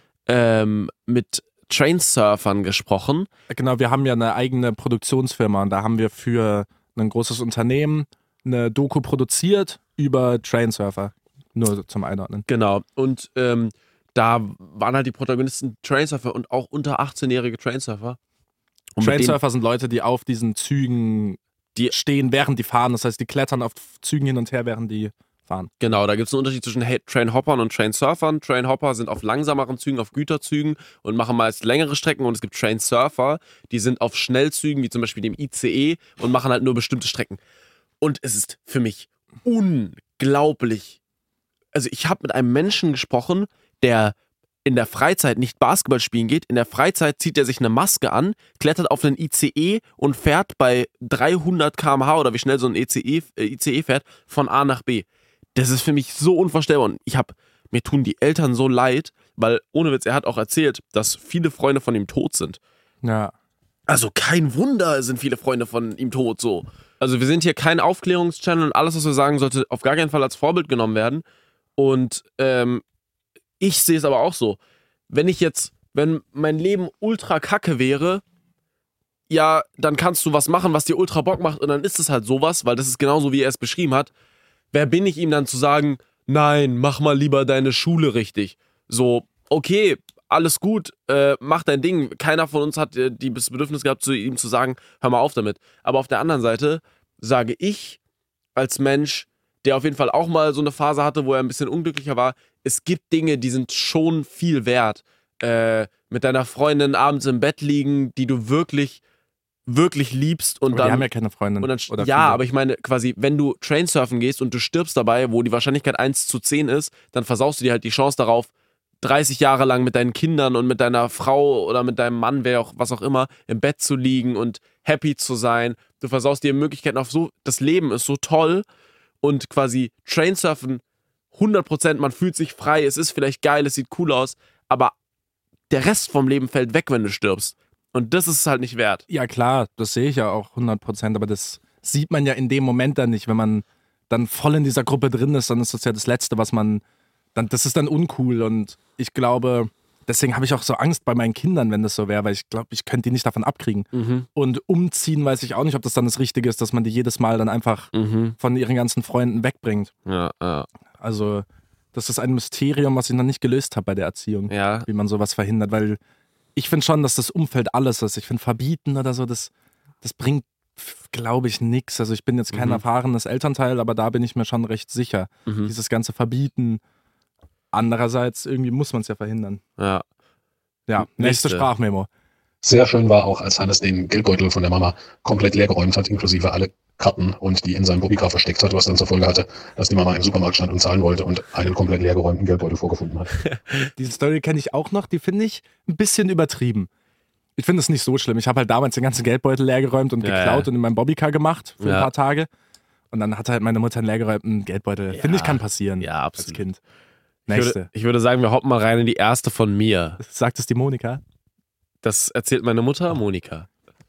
mit Trainsurfern gesprochen. Genau, wir haben ja eine eigene Produktionsfirma und da haben wir für ein großes Unternehmen eine Doku produziert über Trainsurfer. Nur zum Einordnen. Genau. Und da waren halt die Protagonisten Trainsurfer und auch unter 18-jährige Trainsurfer. Und mit denen- Trainsurfer sind Leute, die auf diesen Zügen stehen, während die fahren. Das heißt, die klettern auf Zügen hin und her, während die fahren. Genau, da gibt es einen Unterschied zwischen Trainhoppern und Trainsurfern. Trainhopper sind auf langsameren Zügen, auf Güterzügen und machen meist längere Strecken. Und es gibt Trainsurfer, die sind auf Schnellzügen, wie zum Beispiel dem ICE, und machen halt nur bestimmte Strecken. Und es ist für mich unglaublich. Also ich habe mit einem Menschen gesprochen, der in der Freizeit nicht Basketball spielen geht. In der Freizeit zieht er sich eine Maske an, klettert auf einen ICE und fährt bei 300 km/h oder wie schnell so ein ICE fährt, von A nach B. Das ist für mich so unvorstellbar. Und mir tun die Eltern so leid, weil, ohne Witz, er hat auch erzählt, dass viele Freunde von ihm tot sind. Ja. Also kein Wunder sind viele Freunde von ihm tot so. Also wir sind hier kein Aufklärungschannel und alles, was wir sagen, sollte auf gar keinen Fall als Vorbild genommen werden. Und ich sehe es aber auch so. Wenn mein Leben ultra kacke wäre, ja, dann kannst du was machen, was dir ultra Bock macht und dann ist es halt sowas, weil das ist genauso, wie er es beschrieben hat. Wer bin ich ihm dann zu sagen, nein, mach mal lieber deine Schule richtig. So, okay, alles gut, mach dein Ding. Keiner von uns hat das Bedürfnis gehabt, zu ihm zu sagen, hör mal auf damit. Aber auf der anderen Seite sage ich als Mensch, der auf jeden Fall auch mal so eine Phase hatte, wo er ein bisschen unglücklicher war, es gibt Dinge, die sind schon viel wert. Mit deiner Freundin abends im Bett liegen, die du wirklich, wirklich liebst und Aber dann... die haben ja keine Freundin. Und dann, oder ja, viele. aber ich meine, quasi, wenn du Trainsurfen gehst und du stirbst dabei, wo die Wahrscheinlichkeit 1:10 ist, dann versaust du dir halt die Chance darauf, 30 Jahre lang mit deinen Kindern und mit deiner Frau oder mit deinem Mann, was auch immer, im Bett zu liegen und happy zu sein. Du versaust dir Möglichkeiten auf so, das Leben ist so toll und quasi Trainsurfen 100%, man fühlt sich frei, es ist vielleicht geil, es sieht cool aus, aber der Rest vom Leben fällt weg, wenn du stirbst. Und das ist es halt nicht wert. Ja klar, das sehe ich ja auch 100%, aber das sieht man ja in dem Moment dann nicht. Wenn man dann voll in dieser Gruppe drin ist, dann ist das ja das Letzte, was man, das ist dann uncool und ich glaube, deswegen habe ich auch so Angst bei meinen Kindern, wenn das so wäre, weil ich glaube, ich könnte die nicht davon abkriegen. Und umziehen weiß ich auch nicht, ob das dann das Richtige ist, dass man die jedes Mal dann einfach von ihren ganzen Freunden wegbringt. Ja. Also das ist ein Mysterium, was ich noch nicht gelöst habe bei der Erziehung, Ja. wie man sowas verhindert, weil ich finde schon, dass das Umfeld alles ist. Ich finde verbieten oder so, das bringt, glaube ich, nichts. Also ich bin jetzt kein erfahrenes Elternteil, aber da bin ich mir schon recht sicher. Dieses ganze Verbieten. Andererseits, irgendwie muss man es ja verhindern. Ja. Ja, nächste Sprachmemo. Sehr schön war auch, als Hannes den Geldbeutel von der Mama komplett leer geräumt hat, inklusive alle Karten und die in seinem Bobbycar versteckt hat, was dann zur Folge hatte, dass die Mama im Supermarkt stand und zahlen wollte und einen komplett leer geräumten Geldbeutel vorgefunden hat. Diese Story kenne ich auch noch, die finde ich ein bisschen übertrieben. Ich finde es nicht so schlimm. Ich habe halt damals den ganzen Geldbeutel leer geräumt und geklaut und in meinem Bobbycar gemacht für ein paar Tage. Und dann hatte halt meine Mutter einen leer geräumten Geldbeutel. Finde ich, kann passieren als Kind. Nächste. Ich würde sagen, wir hoppen mal rein in die erste von mir. Sagt es die Monika? Das erzählt meine Mutter, Monika.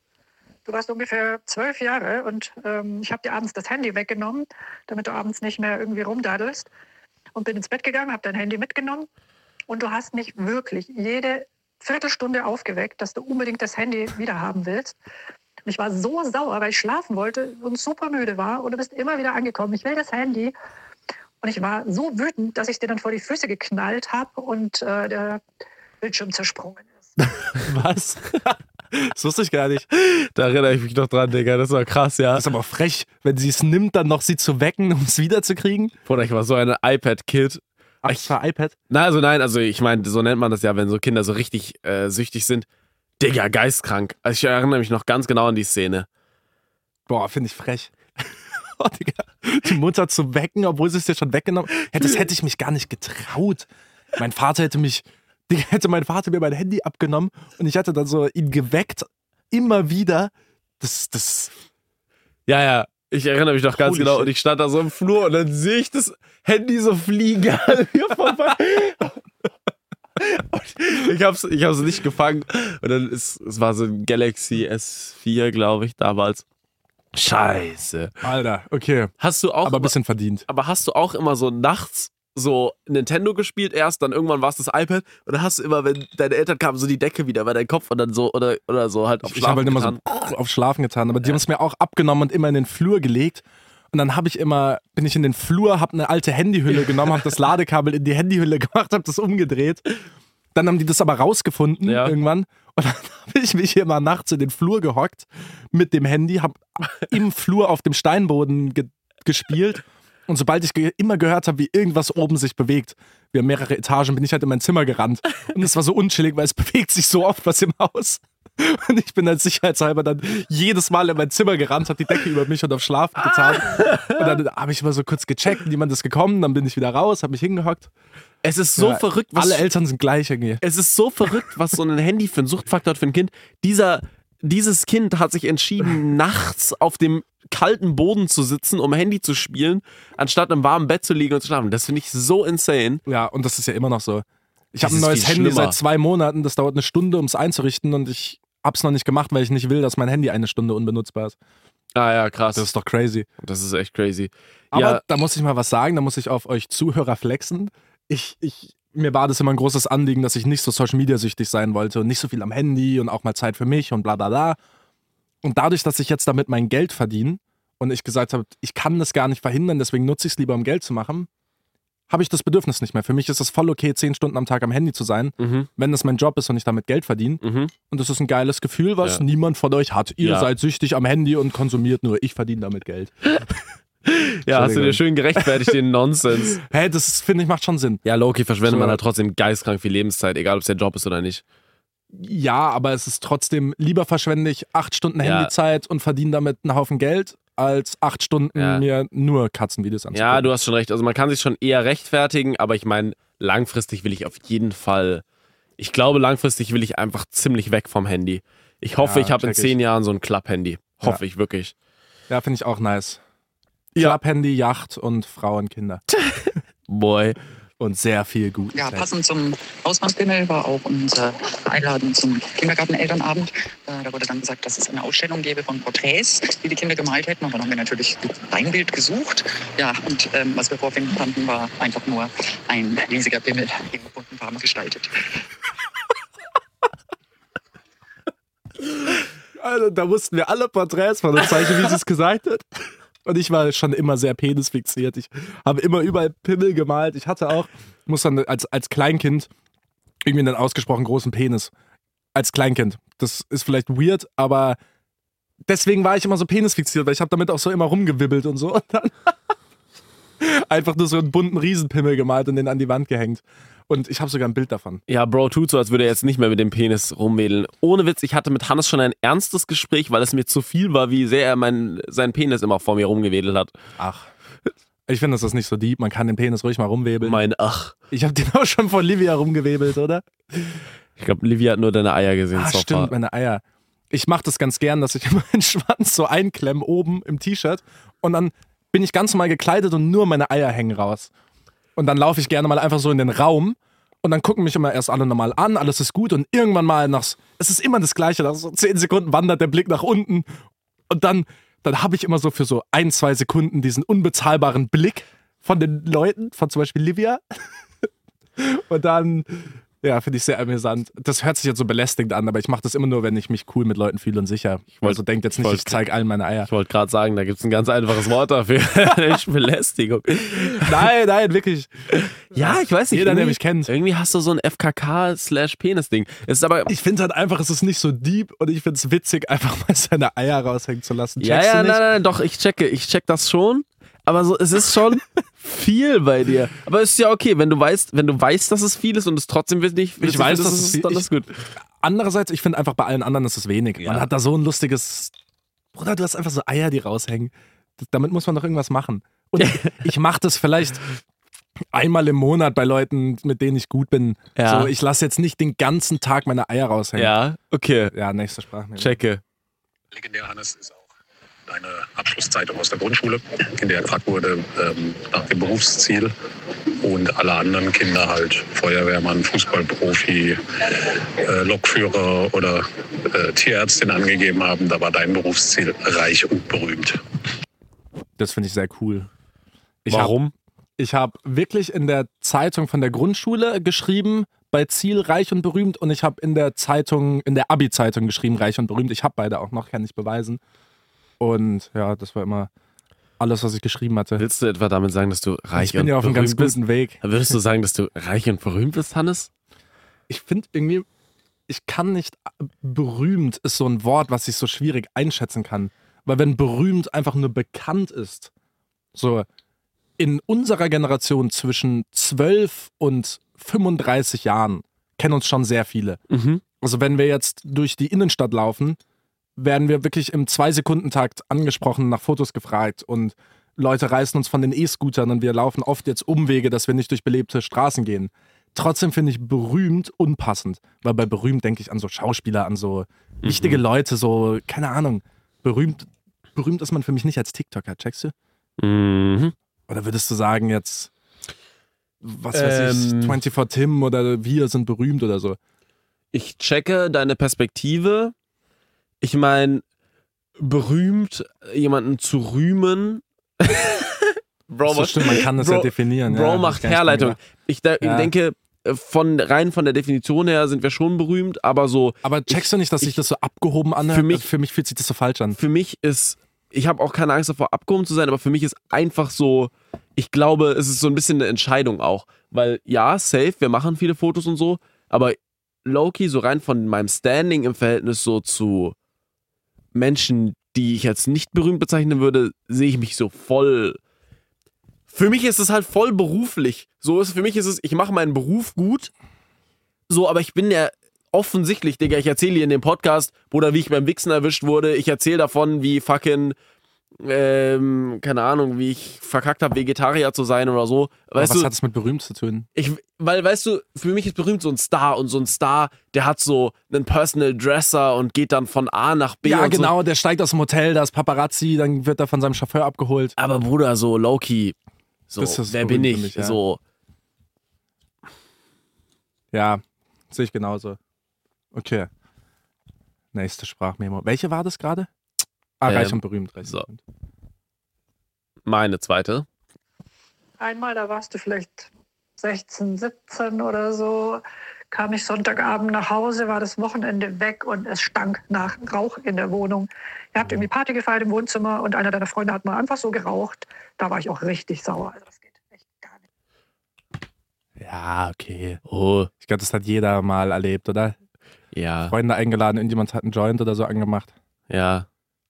Du warst ungefähr 12 Jahre und ich habe dir abends das Handy weggenommen, damit du abends nicht mehr irgendwie rumdaddelst. Und bin ins Bett gegangen, habe dein Handy mitgenommen. Und du hast mich wirklich jede Viertelstunde aufgeweckt, dass du unbedingt das Handy wieder haben willst. Und ich war so sauer, weil ich schlafen wollte und super müde war. Und du bist immer wieder angekommen. Ich will das Handy. Und ich war so wütend, dass ich dir dann vor die Füße geknallt habe und der Bildschirm zersprungen ist. Was? Das wusste ich gar nicht. Da erinnere ich mich noch dran, Digga. Das war krass, ja. Das ist aber frech, wenn sie es nimmt, dann noch sie zu wecken, um es wiederzukriegen. Bruder, ich war so eine iPad-Kid. Ach, das war iPad? Nein, ich meine, so nennt man das ja, wenn so Kinder so richtig süchtig sind. Digga, geistkrank. Also ich erinnere mich noch ganz genau an die Szene. Boah, finde ich frech. Oh, Digga. Die Mutter zu wecken, obwohl sie es dir schon weggenommen hat. Das hätte ich mich gar nicht getraut. Mein Vater hätte mir mein Handy abgenommen und ich hätte dann so ihn geweckt. Immer wieder. Ja. Ich erinnere mich noch ganz genau. Shit. Und ich stand da so im Flur und dann sehe ich das Handy so fliegen an mir vorbei. Und ich hab's nicht gefangen. Und dann es war so ein Galaxy S4, glaube ich, damals. Scheiße. Alter, okay. Hast du auch aber ein bisschen verdient. Aber hast du auch immer so nachts so Nintendo gespielt erst, dann irgendwann war es das iPad und dann hast du immer, wenn deine Eltern kamen, so die Decke wieder über deinen Kopf und dann so oder so halt auf Ich habe Schlafen halt immer so auf Schlafen getan, aber die haben es mir auch abgenommen und immer in den Flur gelegt. Und dann bin ich in den Flur, habe eine alte Handyhülle genommen, habe das Ladekabel in die Handyhülle gemacht, habe das umgedreht. Dann haben die das aber rausgefunden irgendwann. Und dann habe ich mich hier mal nachts in den Flur gehockt mit dem Handy, habe im Flur auf dem Steinboden gespielt. Und sobald ich immer gehört habe, wie irgendwas oben sich bewegt, wir haben mehrere Etagen, bin ich halt in mein Zimmer gerannt. Und es war so unchillig, weil es bewegt sich so oft was im Haus. Und ich bin als sicherheitshalber dann jedes Mal in mein Zimmer gerannt, habe die Decke über mich und auf Schlafen getan. Und dann habe ich mal so kurz gecheckt, niemand ist gekommen, dann bin ich wieder raus, habe mich hingehockt. Es ist so verrückt, was alle Eltern sind gleich irgendwie. Es ist so verrückt, was so ein Handy für einen Suchtfaktor hat für ein Kind. Dieses Kind hat sich entschieden, nachts auf dem kalten Boden zu sitzen, um Handy zu spielen, anstatt im warmen Bett zu liegen und zu schlafen. Das finde ich so insane. Ja, und das ist ja immer noch so. Ich habe Das ein ist neues viel Handy schlimmer. seit 2 Monaten, das dauert 1 Stunde, um es einzurichten und ich hab's noch nicht gemacht, weil ich nicht will, dass mein Handy 1 Stunde unbenutzbar ist. Ah ja, krass. Das ist doch crazy. Das ist echt crazy. Aber Ja, da muss ich mal was sagen, da muss ich auf euch Zuhörer flexen. Mir war das immer ein großes Anliegen, dass ich nicht so Social-Media-süchtig sein wollte und nicht so viel am Handy und auch mal Zeit für mich und bla bla bla. Und dadurch, dass ich jetzt damit mein Geld verdiene und ich gesagt habe, ich kann das gar nicht verhindern, deswegen nutze ich es lieber, um Geld zu machen, habe ich das Bedürfnis nicht mehr. Für mich ist es voll okay, 10 Stunden am Tag am Handy zu sein, wenn das mein Job ist und ich damit Geld verdiene. Und das ist ein geiles Gefühl, was niemand von euch hat. Ihr seid süchtig am Handy und konsumiert nur. Ich verdiene damit Geld. ja, hast du dir schön gerechtfertigt, den Nonsens. Hey, das finde ich macht schon Sinn. Ja, Loki verschwendet So. man halt trotzdem geistkrank viel Lebenszeit, egal ob es der Job ist oder nicht. Ja, aber es ist trotzdem, lieber verschwende ich 8 Stunden Ja. Handyzeit und verdiene damit einen Haufen Geld, als 8 Stunden Ja. mir nur Katzenvideos anzugucken. Ja, du hast schon recht. Also man kann sich schon eher rechtfertigen, aber ich meine, langfristig will ich auf jeden Fall, ich glaube, langfristig will ich einfach ziemlich weg vom Handy. Ich hoffe, Ja, ich habe in check 10 Jahren so ein Club-Handy. Hoffe Ja. ich wirklich. Ja, finde ich auch nice. Ja. Club-Handy, Yacht und Frauen, Kinder. Boy. Und sehr viel gut. Ja, passend zum Hausmannspimmel war auch unsere Einladung zum Kindergartenelternabend. Da wurde dann gesagt, dass es eine Ausstellung gäbe von Porträts, die die Kinder gemalt hätten. Und dann haben wir natürlich ein Bild gesucht. Ja, und was wir vorfinden fanden, war einfach nur ein riesiger Pimmel in bunten Farben gestaltet. Also, da mussten wir alle Porträts von uns zeichnen, wie sie es gesagt hat. Und ich war schon immer sehr penisfixiert. Ich habe immer überall Pimmel gemalt. Ich hatte auch, muss dann als Kleinkind irgendwie einen ausgesprochen großen Penis. Als Kleinkind. Das ist vielleicht weird, aber deswegen war ich immer so penisfixiert, weil ich habe damit auch so immer rumgewibbelt und so. Und dann einfach nur so einen bunten Riesenpimmel gemalt und den an die Wand gehängt. Und ich habe sogar ein Bild davon. Ja, Bro tut so, als würde er jetzt nicht mehr mit dem Penis rumwedeln. Ohne Witz, ich hatte mit Hannes schon ein ernstes Gespräch, weil es mir zu viel war, wie sehr er seinen Penis immer vor mir rumgewedelt hat. Ach. Ich finde, das ist nicht so deep. Man kann den Penis ruhig mal rumwebeln. Ach. Ich habe den auch schon von Livia rumgewebelt, oder? Ich glaube, Livia hat nur deine Eier gesehen. Stimmt, meine Eier. Ich mache das ganz gern, dass ich immer meinen Schwanz so einklemme oben im T-Shirt und dann bin ich ganz normal gekleidet und nur meine Eier hängen raus. Und dann laufe ich gerne mal einfach so in den Raum und dann gucken mich immer erst alle normal an, alles ist gut und irgendwann mal es ist immer das Gleiche, nach so 10 Sekunden wandert der Blick nach unten und dann habe ich immer so für so 1-2 Sekunden diesen unbezahlbaren Blick von den Leuten, von zum Beispiel Livia. Und dann, ja, finde ich sehr amüsant. Das hört sich jetzt so belästigend an, aber ich mache das immer nur, wenn ich mich cool mit Leuten fühle und sicher. Also denkt jetzt nicht, ich zeige allen meine Eier. Ich wollte gerade sagen, da gibt es ein ganz einfaches Wort dafür. Belästigung. Nein, wirklich. Ja, ich weiß nicht. Jeder, der mich kennt. Irgendwie hast du so ein FKK/Penis-Ding. Ich finde halt einfach, es ist nicht so deep und ich finde es witzig, einfach mal seine Eier raushängen zu lassen. Nein, doch, ich check das schon. Aber so, es ist schon viel bei dir. Aber es ist ja okay, wenn du weißt, dass es viel ist und es trotzdem wichtig ich weiß, dass es viel ist, dann ist gut. Andererseits, ich finde einfach bei allen anderen ist es wenig. Ja. Man hat da so ein lustiges, Bruder, du hast einfach so Eier, die raushängen. Damit muss man doch irgendwas machen. Und ich mache das vielleicht einmal im Monat bei Leuten, mit denen ich gut bin. Ja. So, ich lasse jetzt nicht den ganzen Tag meine Eier raushängen. Ja, okay. Ja, nächste Sprache. Checke. Legendär, Hannes, ist auch deine Abschlusszeitung aus der Grundschule, in der gefragt wurde nach dem Berufsziel und alle anderen Kinder halt Feuerwehrmann, Fußballprofi, Lokführer oder Tierärztin angegeben haben. Da war dein Berufsziel reich und berühmt. Das finde ich sehr cool. Warum? Ich habe wirklich in der Zeitung von der Grundschule geschrieben, bei Ziel reich und berühmt, und ich habe in der Abi-Zeitung geschrieben, reich und berühmt. Ich habe beide auch noch, kann ich beweisen. Und ja, das war immer alles, was ich geschrieben hatte. Willst du etwa damit sagen, dass du reich und berühmt bist? Ich bin ja auf einem ganz guten Weg. Würdest du sagen, dass du reich und berühmt bist, Hannes? Ich finde irgendwie, ich kann nicht, berühmt ist so ein Wort, was ich so schwierig einschätzen kann. Weil wenn berühmt einfach nur bekannt ist, so in unserer Generation zwischen 12 und 35 Jahren kennen uns schon sehr viele. Mhm. Also wenn wir jetzt durch die Innenstadt laufen, werden wir wirklich im 2-Sekundentakt angesprochen, nach Fotos gefragt und Leute reißen uns von den E-Scootern und wir laufen oft jetzt Umwege, dass wir nicht durch belebte Straßen gehen. Trotzdem finde ich berühmt unpassend, weil bei berühmt denke ich an so Schauspieler, an so wichtige Leute, so, keine Ahnung. Berühmt ist man für mich nicht als TikToker, checkst du? Mhm. Oder würdest du sagen jetzt, was weiß ich, 24 Tim oder wir sind berühmt oder so? Ich checke deine Perspektive. Ich meine, berühmt, jemanden zu rühmen. Bro, das stimmt, man kann das ja definieren. Bro macht Herleitung. Ich denke, von der Definition her sind wir schon berühmt, aber so. Aber checkst du nicht, dass sich das so abgehoben anhört? Für mich fühlt sich das so falsch an. Für mich ich habe auch keine Angst davor, abgehoben zu sein, aber für mich ist einfach so, ich glaube, es ist so ein bisschen eine Entscheidung auch. Weil ja, safe, wir machen viele Fotos und so, aber low-key, so rein von meinem Standing im Verhältnis so zu Menschen, die ich als nicht berühmt bezeichnen würde, sehe ich mich so voll. Für mich ist es halt voll beruflich. Für mich ist es, ich mache meinen Beruf gut, so, aber ich bin ja offensichtlich, Digga, ich erzähle hier in dem Podcast, Bruder, wie ich beim Wichsen erwischt wurde. Ich erzähle davon, wie fucking, keine Ahnung, wie ich verkackt habe, Vegetarier zu sein oder so. Weißt was hat es mit berühmt zu tun? Weil, weißt du, für mich ist berühmt so ein Star und so ein Star, der hat so einen Personal Dresser und geht dann von A nach B. Ja, und genau, so. Der steigt aus dem Hotel, da ist Paparazzi, dann wird er von seinem Chauffeur abgeholt. Aber Bruder, so low-key, So, Das ist wer bin berühmt ich? für mich, ja. So, Ja, sehe ich genauso. Okay. Nächste Sprachmemo. Welche war das gerade? Reich und berühmt. Reich und so. berühmt. meine zweite. Einmal, da warst du vielleicht 16, 17 oder so, kam ich Sonntagabend nach Hause, war das Wochenende weg und es stank nach Rauch in der Wohnung. Ihr habt irgendwie Party gefeiert im Wohnzimmer und einer deiner Freunde hat mal einfach so geraucht. Da war ich auch richtig sauer. Also das geht echt gar nicht. Ja, okay. Oh, Ich glaube, das hat jeder mal erlebt, oder? ja, Freunde eingeladen, irgendjemand hat einen Joint oder so angemacht. ja.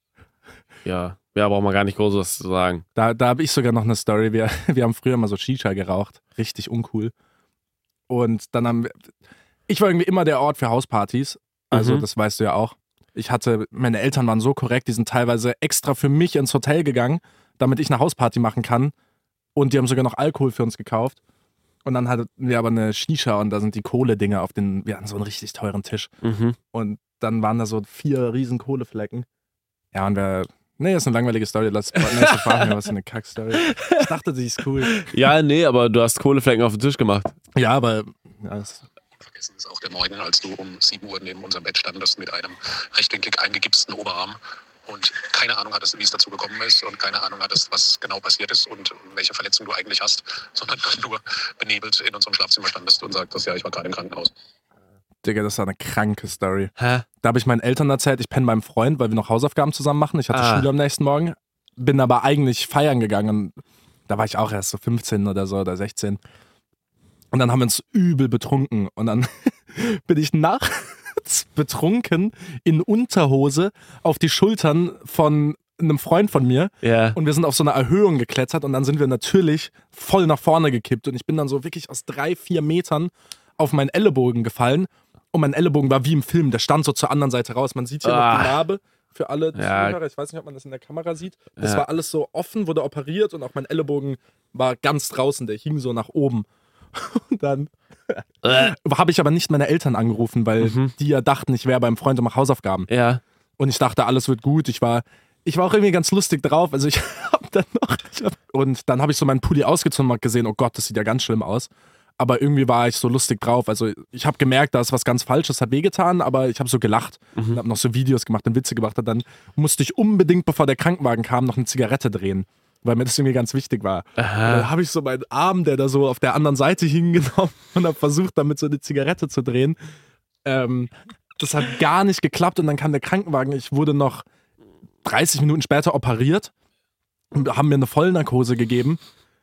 Ja, braucht man gar nicht groß was zu sagen. Da habe ich sogar noch eine Story. Wir haben früher mal so Shisha geraucht. Richtig uncool. Und dann haben wir. Ich war irgendwie immer der Ort für Hauspartys. Also, das weißt du ja auch. Meine Eltern waren so korrekt, die sind teilweise extra für mich ins Hotel gegangen, damit ich eine Hausparty machen kann. Und die haben sogar noch Alkohol für uns gekauft. Und dann hatten wir aber eine Shisha und da sind die Kohledinger wir hatten so einen richtig teuren Tisch. Und dann waren da so 4 riesen Kohleflecken. Ja, und nee, das ist eine langweilige Story. Nächste Frage, was für eine Kackstory. Ich dachte, die ist cool. Ja, nee, aber du hast Kohleflecken auf den Tisch gemacht. Ja, aber. Ja, Vergessen ist auch der Morgen, als du um 7 Uhr neben unserem Bett standest mit einem rechtwinklig eingegipsten Oberarm und keine Ahnung hattest, wie es dazu gekommen ist und keine Ahnung hattest, was genau passiert ist und welche Verletzung du eigentlich hast, sondern nur benebelt in unserem Schlafzimmer standest und sagtest, ja, ich war gerade im Krankenhaus. Digga, das war eine kranke Story. Hä? Da habe ich meinen Eltern erzählt, ich penne beim Freund, weil wir noch Hausaufgaben zusammen machen. Ich hatte Schule am nächsten Morgen, bin aber eigentlich feiern gegangen. Und da war ich auch erst so 15 oder so oder 16. Und dann haben wir uns übel betrunken. Und dann bin ich nachts betrunken in Unterhose auf die Schultern von einem Freund von mir. Ja. Und wir sind auf so eine Erhöhung geklettert und dann sind wir natürlich voll nach vorne gekippt. Und ich bin dann so wirklich aus 3-4 Metern auf meinen Ellenbogen gefallen. Und mein Ellenbogen war wie im Film, der stand so zur anderen Seite raus. Man sieht hier noch die Narbe für alle Zuhörer. Ich weiß nicht, ob man das in der Kamera sieht. Das war alles so offen, wurde operiert und auch mein Ellenbogen war ganz draußen, der hing so nach oben. Und dann habe ich aber nicht meine Eltern angerufen, weil die ja dachten, ich wäre beim Freund und mache Hausaufgaben. Ja. Und ich dachte, alles wird gut. Ich war auch irgendwie ganz lustig drauf. Also und dann habe ich so meinen Pulli ausgezogen und gesehen, oh Gott, das sieht ja ganz schlimm aus. Aber irgendwie war ich so lustig drauf. Also ich habe gemerkt, da ist was ganz Falsches, hat wehgetan, aber ich habe so gelacht und habe noch so Videos gemacht und Witze gemacht. Und dann musste ich unbedingt, bevor der Krankenwagen kam, noch eine Zigarette drehen, weil mir das irgendwie ganz wichtig war. Und dann habe ich so meinen Arm, der da so auf der anderen Seite hing, genommen und habe versucht, damit so eine Zigarette zu drehen. Das hat gar nicht geklappt und dann kam der Krankenwagen. Ich wurde noch 30 Minuten später operiert und haben mir eine Vollnarkose gegeben.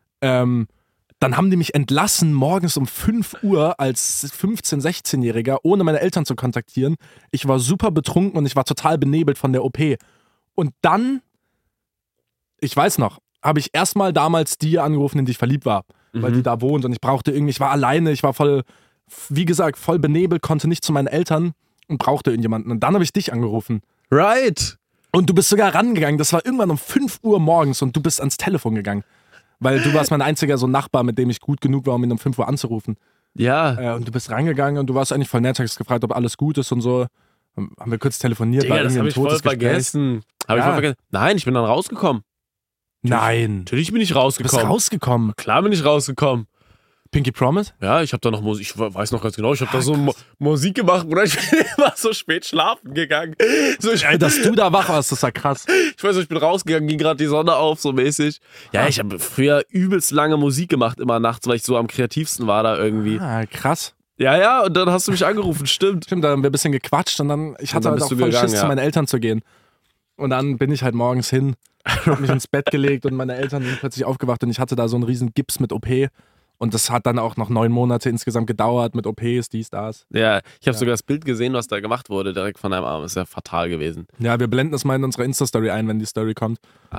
Dann haben die mich entlassen morgens um 5 Uhr als 15-, 16-Jähriger, ohne meine Eltern zu kontaktieren. Ich war super betrunken und ich war total benebelt von der OP. Und dann, ich weiß noch, habe ich erstmal damals die angerufen, in die ich verliebt war, weil die da wohnt und ich war alleine, ich war voll, wie gesagt, voll benebelt, konnte nicht zu meinen Eltern und brauchte irgendjemanden. Und dann habe ich dich angerufen. Right. Und du bist sogar rangegangen. Das war irgendwann um 5 Uhr morgens und du bist ans Telefon gegangen. Weil du warst mein einziger so Nachbar, mit dem ich gut genug war, um ihn um 5 Uhr anzurufen. Ja. Und du bist rangegangen und du warst eigentlich voll nett, hast gefragt, ob alles gut ist und so. Haben wir kurz telefoniert. Digga, war das irgendwie habe ein ich voll totes Gespräch. vergessen. Nein, ich bin dann rausgekommen. Nein. Natürlich bin ich Du bist rausgekommen. rausgekommen. Klar bin ich rausgekommen. Pinky Promise? Ja, ich habe da noch Musik, ich weiß noch ganz genau, ich habe da so Musik gemacht, Bruder, ich bin immer so spät schlafen gegangen. So, Dass du da wach warst, das war krass. Ich weiß nicht, ich bin rausgegangen, ging gerade die Sonne auf, so mäßig. Ja, ich habe früher übelst lange Musik gemacht, immer nachts, weil ich so am kreativsten war da irgendwie. Krass. Ja, und dann hast du mich angerufen, stimmt. Stimmt, da haben wir ein bisschen gequatscht und dann, ich hatte dann halt bist auch du voll gegangen, Schiss, ja. zu meinen Eltern zu gehen. Und dann bin ich halt morgens hin, hab mich ins Bett gelegt und meine Eltern sind plötzlich aufgewacht und ich hatte da so einen riesen Gips mit OP. Und das hat dann auch noch 9 Monate insgesamt gedauert mit OPs, dies, das. Ja, ich habe sogar das Bild gesehen, was da gemacht wurde, direkt von deinem Arm. Das ist ja fatal gewesen. Ja, wir blenden das mal in unserer Insta-Story ein, wenn die Story kommt.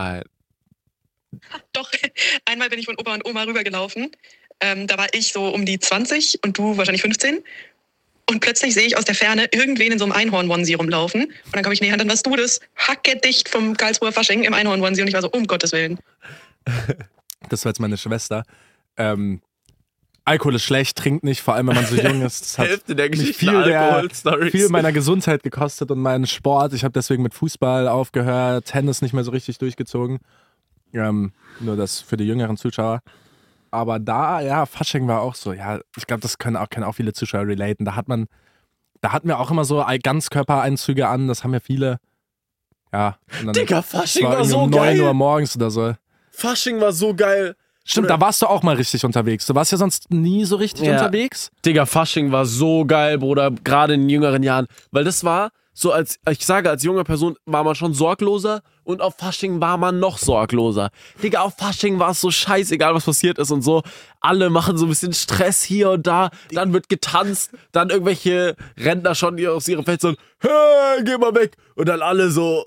Doch, einmal bin ich von Opa und Oma rübergelaufen. Da war ich so um die 20 und du wahrscheinlich 15. Und plötzlich sehe ich aus der Ferne irgendwen in so einem Einhorn-Onesie rumlaufen. Und dann komme ich näher und dann warst du das hackedicht vom Karlsruher Fasching im Einhorn-Onesie. Und ich war so, um Gottes Willen. Das war jetzt meine Schwester. Alkohol ist schlecht, trinkt nicht, vor allem wenn man so jung ist. Das hat Hälfte der mich Geschichten viel meiner Gesundheit gekostet und meinen Sport. Ich habe deswegen mit Fußball aufgehört, Tennis nicht mehr so richtig durchgezogen. Nur das für die jüngeren Zuschauer. Aber da, ja, Fasching war auch so. Ja, ich glaube, das können auch viele Zuschauer relaten. Da hatten wir auch immer so Ganzkörpereinzüge an, das haben ja viele. Ja. Und dann, Digga, Fasching war war so um 9 Uhr geil. morgens oder so. Fasching war so geil. Stimmt, Oder- da warst du auch mal richtig unterwegs. Du warst ja sonst nie so richtig Ja. unterwegs. Digga, Fasching war so geil, Bruder, gerade in jüngeren Jahren. Weil das war so, als junge Person war man schon sorgloser und auf Fasching war man noch sorgloser. Digga, auf Fasching war es so scheißegal, was passiert ist und so. Alle machen so ein bisschen Stress hier und da. Dann wird getanzt, dann irgendwelche Rentner schon hier aus ihrem Feld so, hey, geh mal weg. Und dann alle so,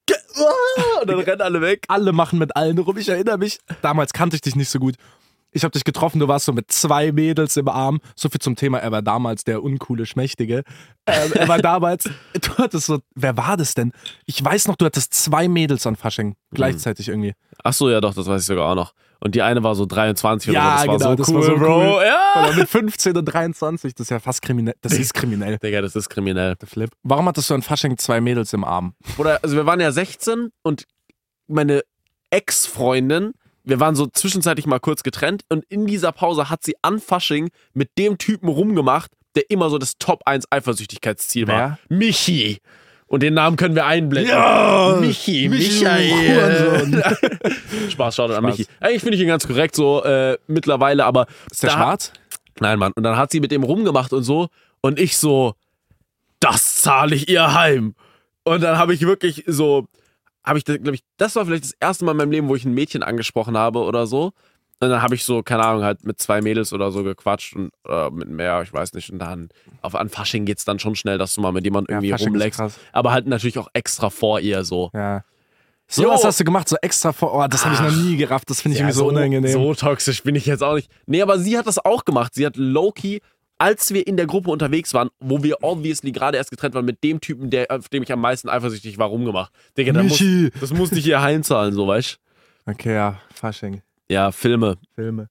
und dann rennen alle weg. Alle machen mit allen rum. Ich erinnere mich, damals kannte ich dich nicht so gut. Ich habe dich getroffen, du warst so mit 2 Mädels im Arm. So viel zum Thema, er war damals der uncoole Schmächtige. Er war damals, du hattest so, wer war das denn? Ich weiß noch, du hattest 2 Mädels an Fasching, gleichzeitig irgendwie. Ach so, ja doch, das weiß ich sogar auch noch. Und die eine war so 23 Ja, oder so. genau, Das war so cool, cool. Bro. Ja. Oder mit 15 und 23, das ist ja fast kriminell. Das ist kriminell. Digga, das ist kriminell. Der Flip. Warum hattest du an Fasching 2 Mädels im Arm? Oder, also wir waren ja 16 und meine Ex-Freundin, wir waren so zwischenzeitlich mal kurz getrennt und in dieser Pause hat sie an Fasching mit dem Typen rumgemacht, der immer so das Top 1 Eifersüchtigkeitsziel war. Michi. Und den Namen können wir einblenden. Ja! Michi, Michi, Michael. Spaß, schaut an Spaß. Michi. Eigentlich finde ich ihn ganz korrekt so mittlerweile, aber Ist der da- schwarz? Nein, Mann. Und dann hat sie mit dem rumgemacht und so. Und ich so, das zahle ich ihr heim. Und dann habe ich wirklich so, glaube ich, das war vielleicht das erste Mal in meinem Leben, wo ich ein Mädchen angesprochen habe oder so. Und dann habe ich so, keine Ahnung, halt mit 2 Mädels oder so gequatscht und mit mehr, ich weiß nicht. Und dann an Fasching geht's dann schon schnell, dass du mal mit jemandem irgendwie Fasching ist rumleckst. krass. Aber halt natürlich auch extra vor ihr so. Ja. So Jo. was hast du gemacht, so extra vor Ort. Das habe ich noch nie gerafft. Das finde ich irgendwie so unangenehm. So toxisch bin ich jetzt auch nicht. Nee, aber sie hat das auch gemacht. Sie hat low-key, als wir in der Gruppe unterwegs waren, wo wir obviously gerade erst getrennt waren, mit dem Typen, auf dem ich am meisten eifersüchtig war, rumgemacht. Digga, Michi. das musste ich ihr heimzahlen, so, weißt du? Okay, ja, Fasching. Ja, Filme. Filme.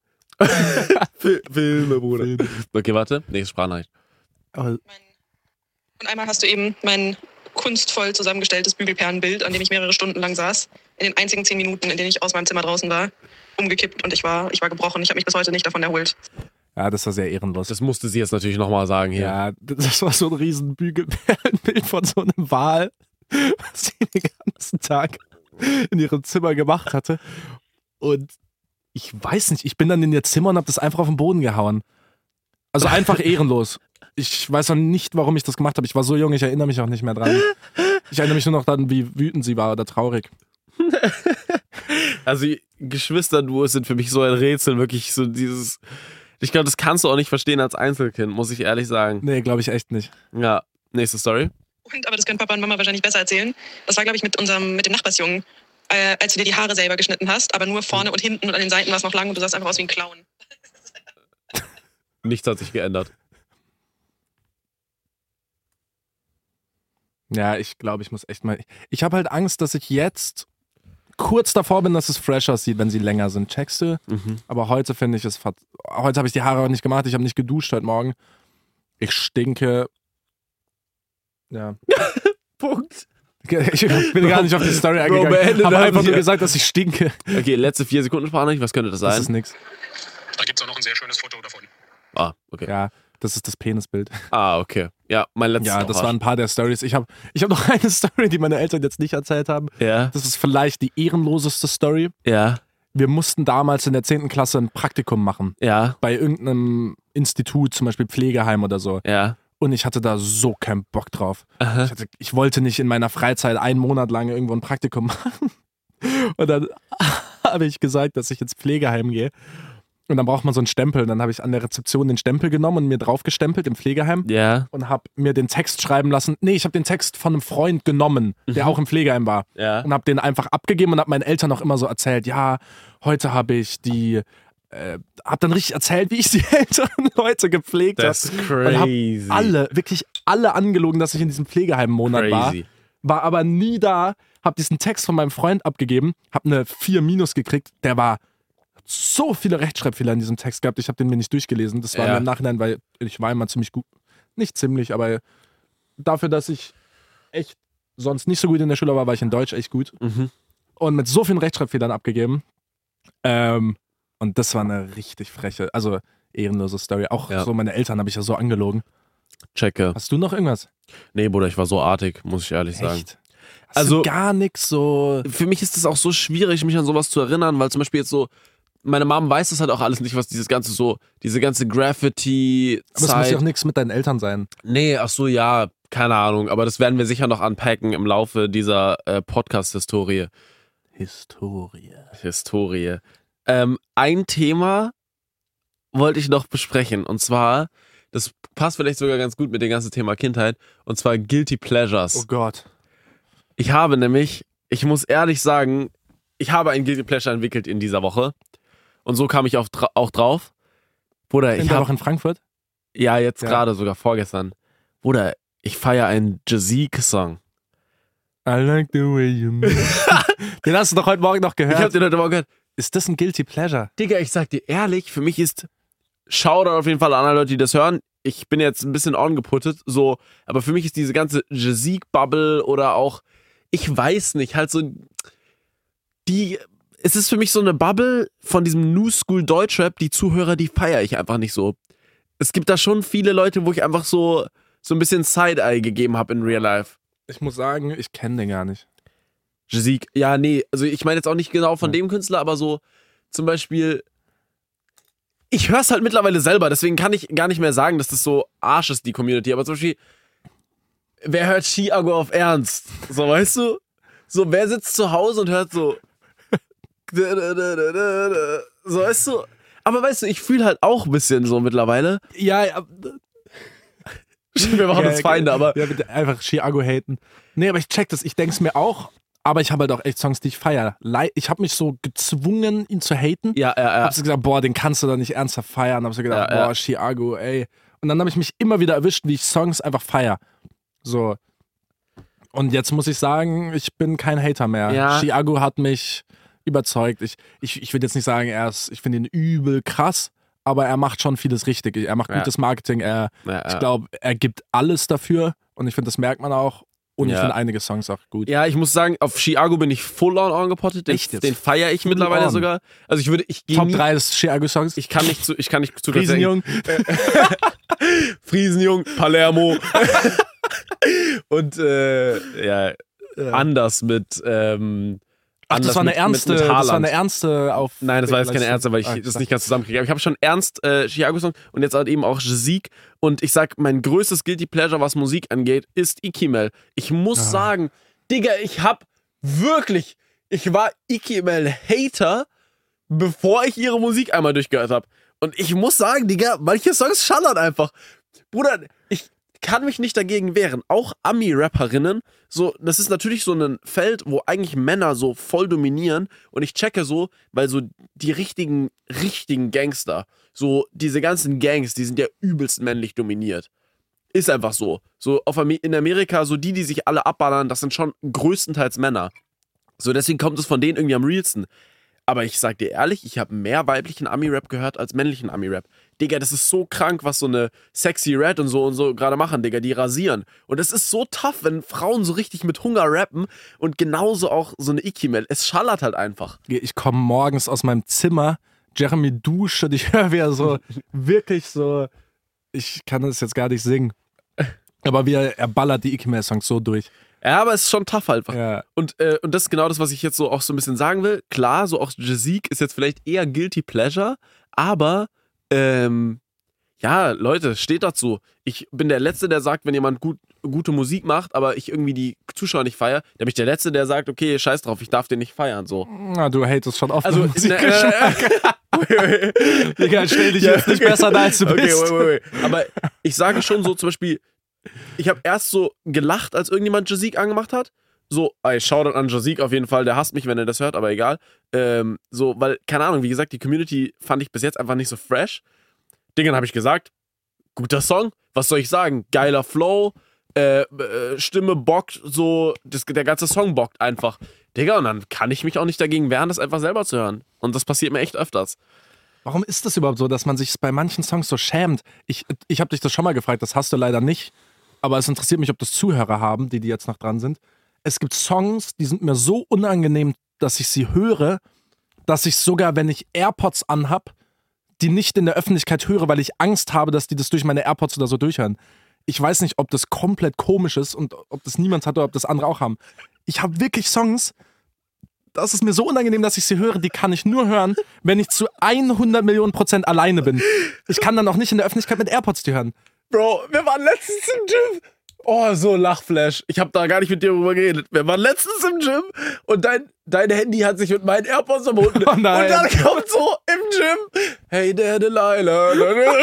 Filme, Bruder. Okay, warte. Nächste Sprachnachricht. Aber Und einmal hast du eben mein kunstvoll zusammengestelltes Bügelperlenbild, an dem ich mehrere Stunden lang saß, in den einzigen 10 Minuten, in denen ich aus meinem Zimmer draußen war, umgekippt und ich war gebrochen. Ich habe mich bis heute nicht davon erholt. ja, das war sehr ehrenlos. Das musste sie jetzt natürlich nochmal sagen hier. Ja, das war so ein riesen Bügelperlenbild von so einem Wal, was sie den ganzen Tag in ihrem Zimmer gemacht hatte. Und ich weiß nicht, ich bin dann in ihr Zimmer und habe das einfach auf den Boden gehauen. Also einfach ehrenlos. Ich weiß noch nicht, warum ich das gemacht habe. Ich war so jung, ich erinnere mich auch nicht mehr dran. Ich erinnere mich nur noch daran, wie wütend sie war oder traurig. Also Geschwisterduos sind für mich so ein Rätsel, wirklich so dieses. Ich glaube, das kannst du auch nicht verstehen als Einzelkind, muss ich ehrlich sagen. Nee, glaube ich echt nicht. Ja, nächste Story. Und, aber das können Papa und Mama wahrscheinlich besser erzählen. Das war, glaube ich, mit dem Nachbarsjungen, als du dir die Haare selber geschnitten hast, aber nur vorne und hinten und an den Seiten war es noch lang und du sahst einfach aus wie ein Clown. Nichts hat sich geändert. Ja, ich glaube, ich muss echt mal. Ich habe halt Angst, dass ich jetzt kurz davor bin, dass es fresh aussieht, wenn sie länger sind. Checkst du? Aber heute finde ich es. Heute habe ich die Haare auch nicht gemacht. Ich habe nicht geduscht heute Morgen. Ich stinke. Ja. Punkt. Ich bin gar nicht auf die Story Bro, eingegangen. beendet Habe haben einfach nur wir. gesagt, dass ich stinke. Okay, letzte 4 Sekunden Sprachnachricht. Was könnte das Das sein? ist nix. Da gibt es auch noch ein sehr schönes Foto davon. Ah, okay. Ja, das ist das Penisbild. Ah, okay. Ja, mein letztes Ja, noch das was. waren ein paar der Stories. Ich hab noch eine Story, die meine Eltern jetzt nicht erzählt haben. Ja, Das ist vielleicht die ehrenloseste Story. ja, Wir mussten damals in der 10. Klasse ein Praktikum machen. ja, Bei irgendeinem Institut, zum Beispiel Pflegeheim oder so. ja. Und ich hatte da so keinen Bock drauf. Aha. Ich wollte nicht in meiner Freizeit 1 Monat lang irgendwo ein Praktikum machen. Und dann habe ich gesagt, dass ich ins Pflegeheim gehe. Und dann braucht man so einen Stempel. Und dann habe ich an der Rezeption den Stempel genommen und mir drauf gestempelt im Pflegeheim. Ja, Und habe mir den Text schreiben lassen. Nee, ich habe den Text von einem Freund genommen, der auch im Pflegeheim war. ja. Und habe den einfach abgegeben und habe meinen Eltern auch immer so erzählt, ja, heute habe ich hab dann richtig erzählt, wie ich die älteren Leute gepflegt habe. Das ist Und hab crazy. wirklich alle angelogen, dass ich in diesem Pflegeheim-Monat Crazy. war aber nie da, hab diesen Text von meinem Freund abgegeben, hab eine 4- gekriegt, der war so viele Rechtschreibfehler in diesem Text gehabt, ich habe den mir nicht durchgelesen, das war Ja. mir im Nachhinein, weil ich war immer ziemlich gut, nicht ziemlich, aber dafür, dass ich echt sonst nicht so gut in der Schule war ich in Deutsch echt gut Mhm. und mit so vielen Rechtschreibfehlern abgegeben, und Und das war eine richtig freche, also ehrenlose Story. Auch Ja. so meine Eltern habe ich ja so angelogen. Checke. Hast du noch irgendwas? Nee, Bruder, ich war so artig, muss ich ehrlich sagen. Echt? Hast Also- du gar nichts so... Für mich ist es auch so schwierig, mich an sowas zu erinnern, weil zum Beispiel jetzt so, meine Mom weiß das halt auch alles nicht, was diese ganze Graffiti-Zeit... Aber es muss ja auch nichts mit deinen Eltern sein. Nee, ach so, ja, keine Ahnung, aber das werden wir sicher noch unpacken im Laufe dieser Podcast-Historie. Historie. Ein Thema wollte ich noch besprechen, und zwar, das passt vielleicht sogar ganz gut mit dem ganzen Thema Kindheit, und zwar Guilty Pleasures. Oh Gott. Ich habe nämlich, ich muss ehrlich sagen, ich habe ein Guilty Pleasure entwickelt in dieser Woche, und so kam ich auch drauf. Bruder, In ich der habe, Woche in Frankfurt? ja, jetzt Ja. gerade sogar vorgestern. Bruder, ich feiere einen Jazik-Song. I like the way you move. Den hast du doch heute Morgen noch Ich habe gehört. den heute Morgen gehört. Ist das ein Guilty Pleasure? Digga, ich sag dir ehrlich, für mich ist Shoutout auf jeden Fall an alle Leute, die das hören. Ich bin jetzt ein bisschen ongeputtet, so, aber für mich ist diese ganze Jazik-Bubble oder auch, ich weiß nicht, halt so, es ist für mich so eine Bubble von diesem New School Deutschrap, die Zuhörer, die feiere ich einfach nicht so. Es gibt da schon viele Leute, wo ich einfach so ein bisschen Side-Eye gegeben habe in Real Life. Ich muss sagen, ich kenne den gar nicht. Jazik, ja, nee, also ich meine jetzt auch nicht genau von dem Künstler, aber so zum Beispiel, ich höre es halt mittlerweile selber, deswegen kann ich gar nicht mehr sagen, dass das so Arsch ist, die Community, aber zum Beispiel, wer hört Chiago auf Ernst? So, weißt du? So, wer sitzt zu Hause und hört so so, weißt du? Aber weißt du, ich fühle halt auch ein bisschen so mittlerweile. Ja, Wir machen uns Feinde, aber Ja, bitte einfach Chiago haten. Nee, aber ich check das, ich denk's mir auch, aber ich habe halt auch echt Songs, die ich feiere. Ich habe mich so gezwungen, ihn zu haten. ja. Hab so gesagt, boah, den kannst du doch nicht ernsthaft feiern. Hab so gedacht, Ja, ja. boah, Chiago, ey. Und dann habe ich mich immer wieder erwischt, wie ich Songs einfach feier. So. Und jetzt muss ich sagen, ich bin kein Hater mehr. Ja. Chiago hat mich überzeugt. Ich würde jetzt nicht sagen, ich finde ihn übel krass, aber er macht schon vieles richtig. Er macht Ja. gutes Marketing. Ja. Ich glaube, er gibt alles dafür und ich finde, das merkt man auch. Und ich Ja. finde einige Songs auch gut. Ja, ich muss sagen, auf Chiago bin ich full on angepottet. Echt jetzt? Den feiere ich mittlerweile on. sogar. Also ich gehe Top nie, 3 des Chiago-Songs. ich kann nicht zu Riesenjung. Friesenjung, Palermo. Und ja, anders mit Ach, das anders war eine mit ernste, das Haaland. war eine ernste auf. Nein, das war jetzt keine ernste, weil ich Ah, das nicht ganz zusammenkriege. Aber ich habe schon ernst Chiago-Song und jetzt halt eben auch Jazik. Und ich sag, mein größtes Guilty Pleasure, was Musik angeht, ist Ikimel. Ich muss sagen, Digga, ich war Ikimel-Hater, bevor ich ihre Musik einmal durchgehört habe. Und ich muss sagen, Digga, manche Songs schallern einfach. Bruder, ich kann mich nicht dagegen wehren. Auch Ami-Rapperinnen, so, das ist natürlich so ein Feld, wo eigentlich Männer so voll dominieren. Und ich checke so, weil so die richtigen Gangster, so diese ganzen Gangs, die sind ja übelst männlich dominiert. Ist einfach so. So in Amerika, so die sich alle abballern, das sind schon größtenteils Männer. So, deswegen kommt es von denen irgendwie am realsten. Aber ich sag dir ehrlich, ich habe mehr weiblichen Ami-Rap gehört als männlichen Ami-Rap. Digga, das ist so krank, was so eine Sexy Red und so gerade machen, Digga. Die rasieren. Und es ist so tough, wenn Frauen so richtig mit Hunger rappen und genauso auch so eine Ikimel. Es schallert halt einfach. Ich komme morgens aus meinem Zimmer, Jeremy duscht und ich höre wieder so, wirklich so, ich kann das jetzt gar nicht singen. Aber er ballert die Ikimel-Songs so durch. Ja, aber es ist schon tough einfach. Ja. Und das ist genau das, was ich jetzt so auch so ein bisschen sagen will. Klar, so auch Jazik ist jetzt vielleicht eher Guilty Pleasure, aber ja, Leute, steht dazu. Ich bin der Letzte, der sagt, wenn jemand gute Musik macht, aber ich irgendwie die Zuschauer nicht feiere, dann bin ich der Letzte, der sagt, okay, scheiß drauf, ich darf den nicht feiern. So. Na, du hatest schon oft Also, Musikgeschmack. Digga, stell dich jetzt nicht besser da, als du bist. wait. Aber ich sage schon so zum Beispiel, ich habe erst so gelacht, als irgendjemand Jazik angemacht hat. So, ey, Shoutout an Jazik auf jeden Fall, der hasst mich, wenn er das hört, aber egal. So, weil, keine Ahnung, wie gesagt, die Community fand ich bis jetzt einfach nicht so fresh. Dingern habe ich gesagt, guter Song, was soll ich sagen? Geiler Flow, Stimme bockt, so, der ganze Song bockt einfach. Digga, und dann kann ich mich auch nicht dagegen wehren, das einfach selber zu hören. Und das passiert mir echt öfters. Warum ist das überhaupt so, dass man sich bei manchen Songs so schämt? Ich habe dich das schon mal gefragt, das hast du leider nicht. Aber es interessiert mich, ob das Zuhörer haben, die jetzt noch dran sind. Es gibt Songs, die sind mir so unangenehm, dass ich sie höre, dass ich sogar, wenn ich AirPods anhab, die nicht in der Öffentlichkeit höre, weil ich Angst habe, dass die das durch meine AirPods oder so durchhören. Ich weiß nicht, ob das komplett komisch ist und ob das niemand hat oder ob das andere auch haben. Ich habe wirklich Songs, das ist mir so unangenehm, dass ich sie höre, die kann ich nur hören, wenn ich zu 100.000.000% alleine bin. Ich kann dann auch nicht in der Öffentlichkeit mit AirPods die hören. Bro, wir waren letztens im Gym. Oh, so Lachflash. Ich habe da gar nicht mit dir drüber geredet. Wir waren letztens im Gym und dein Handy hat sich mit meinen AirPods verbunden. Oh nein. Und dann kommt so im Gym, hey, der Delilah.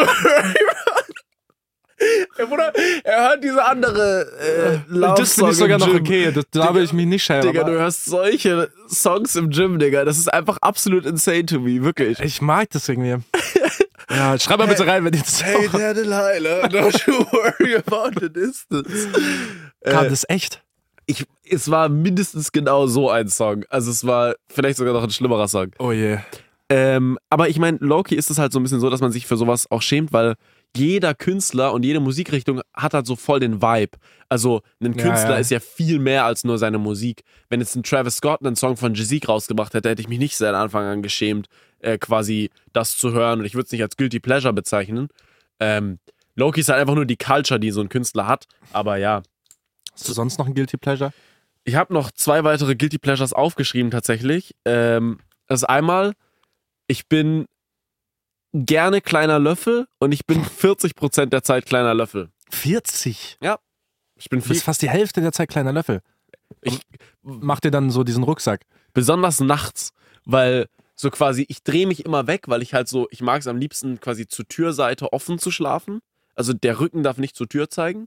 Ja, Bruder, er hört diese andere Das finde ich sogar noch okay. Da habe ich mich nicht schämen. Digga, du hörst solche Songs im Gym, Digga. Das ist einfach absolut insane to me, wirklich. Ich mag das irgendwie. Ja, schreib mal bitte rein, wenn ihr das Hey, der Delilah, don't you worry about the distance. das ist echt. Es war mindestens genau so ein Song. Also es war vielleicht sogar noch ein schlimmerer Song. Oh je. Aber ich meine, Low-Key ist es halt so ein bisschen so, dass man sich für sowas auch schämt, weil jeder Künstler und jede Musikrichtung hat halt so voll den Vibe. Also ein Künstler ist ja viel mehr als nur seine Musik. Wenn jetzt ein Travis Scott einen Song von Jay-Z rausgebracht hätte, hätte ich mich nicht seit Anfang an geschämt, quasi das zu hören. Und ich würde es nicht als Guilty Pleasure bezeichnen. Low-Key ist halt einfach nur die Culture, die so ein Künstler hat. Aber ja. Hast du sonst noch ein Guilty Pleasure? Ich habe noch 2 weitere Guilty Pleasures aufgeschrieben tatsächlich. Das ist einmal, ich bin gerne kleiner Löffel und ich bin 40% der Zeit kleiner Löffel. 40? Ja. Ich bin Du bist fast die Hälfte der Zeit kleiner Löffel. Mach dir dann so diesen Rucksack. Besonders nachts, weil so quasi, ich drehe mich immer weg, weil ich halt so, ich mag es am liebsten quasi zur Türseite offen zu schlafen. Also der Rücken darf nicht zur Tür zeigen.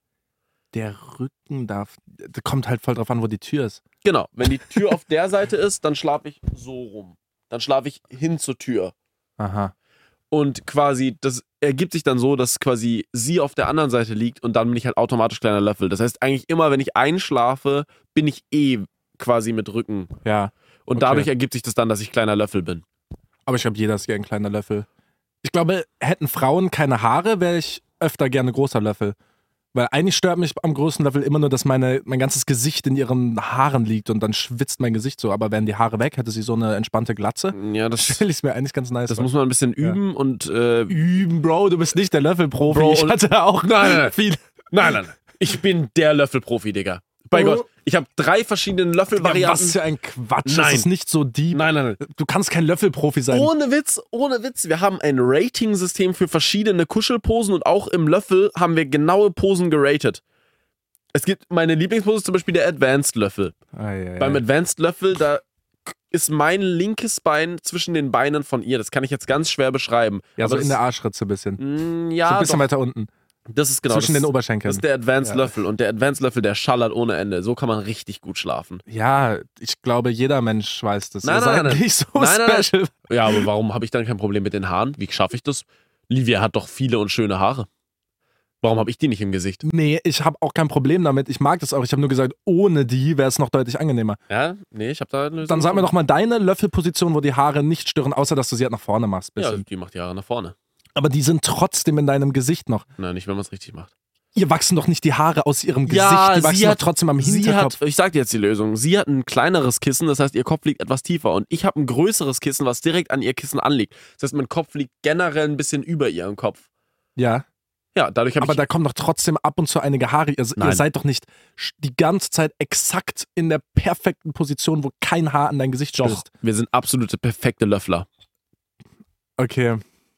Der Rücken darf. Das kommt halt voll drauf an, wo die Tür ist. Genau, wenn die Tür auf der Seite ist, dann schlafe ich so rum. Dann schlafe ich hin zur Tür. Aha. Und quasi, das ergibt sich dann so, dass quasi sie auf der anderen Seite liegt und dann bin ich halt automatisch kleiner Löffel. Das heißt, eigentlich immer, wenn ich einschlafe, bin ich quasi mit Rücken. Ja. Und okay. dadurch ergibt sich das dann, dass ich kleiner Löffel bin. Aber ich glaube, jeder ist gern kleiner Löffel. Ich glaube, hätten Frauen keine Haare, wäre ich öfter gerne großer Löffel. Weil eigentlich stört mich am größten Löffel immer nur, dass mein ganzes Gesicht in ihren Haaren liegt und dann schwitzt mein Gesicht so. Aber wären die Haare weg, hätte sie so eine entspannte Glatze. Ja, das stelle ich mir eigentlich ganz nice Das vor. muss man ein bisschen üben und üben, Bro, du bist nicht der Löffelprofi. Bro, ich hatte auch viel. Nein. Ich bin der Löffelprofi, Digga. Bei Gott. Ich habe 3 verschiedene Löffelvarianten. Was für ein Quatsch. Nein. Das ist nicht so deep. Nein. Du kannst kein Löffelprofi sein. Ohne Witz. Wir haben ein Rating-System für verschiedene Kuschelposen und auch im Löffel haben wir genaue Posen geratet. Es gibt meine Lieblingspose ist zum Beispiel der Advanced Löffel. Beim Advanced Löffel, da ist mein linkes Bein zwischen den Beinen von ihr. Das kann ich jetzt ganz schwer beschreiben. Ja, aber so in der Arschritze ein bisschen. Ja, so ein bisschen doch. weiter unten. Das ist genau. Zwischen das, den Oberschenkeln. Das ist der Advanced Löffel. Und der Advanced Löffel, der schallert ohne Ende. So kann man richtig gut schlafen. Ja, ich glaube, jeder Mensch weiß das. Nein. Nicht so Nein. special. Ja, aber warum habe ich dann kein Problem mit den Haaren? Wie schaffe ich das? Livia hat doch viele und schöne Haare. Warum habe ich die nicht im Gesicht? Nee, ich habe auch kein Problem damit. Ich mag das auch. Ich habe nur gesagt, ohne die wäre es noch deutlich angenehmer. Ja, nee, ich habe da eine Lösung. Dann sag mir doch mal deine Löffelposition, wo die Haare nicht stören, außer dass du sie halt nach vorne machst. Ja, Bisschen. die macht die Haare nach vorne. Aber die sind trotzdem in deinem Gesicht noch. Nein, nicht, wenn man es richtig macht. Ihr wachsen doch nicht die Haare aus ihrem Gesicht, Ja, die wachsen sie doch hat- trotzdem am Hinterkopf. Ich sag dir jetzt die Lösung. Sie hat ein kleineres Kissen, das heißt, ihr Kopf liegt etwas tiefer. Und ich habe ein größeres Kissen, was direkt an ihr Kissen anliegt. Das heißt, mein Kopf liegt generell ein bisschen über ihrem Kopf. Ja, Ja, dadurch habe aber ich... da kommen doch trotzdem ab und zu einige Haare. Ihr Nein. seid doch nicht die ganze Zeit exakt in der perfekten Position, wo kein Haar an dein Gesicht Doch, stößt. wir sind absolute perfekte Löffler. Okay.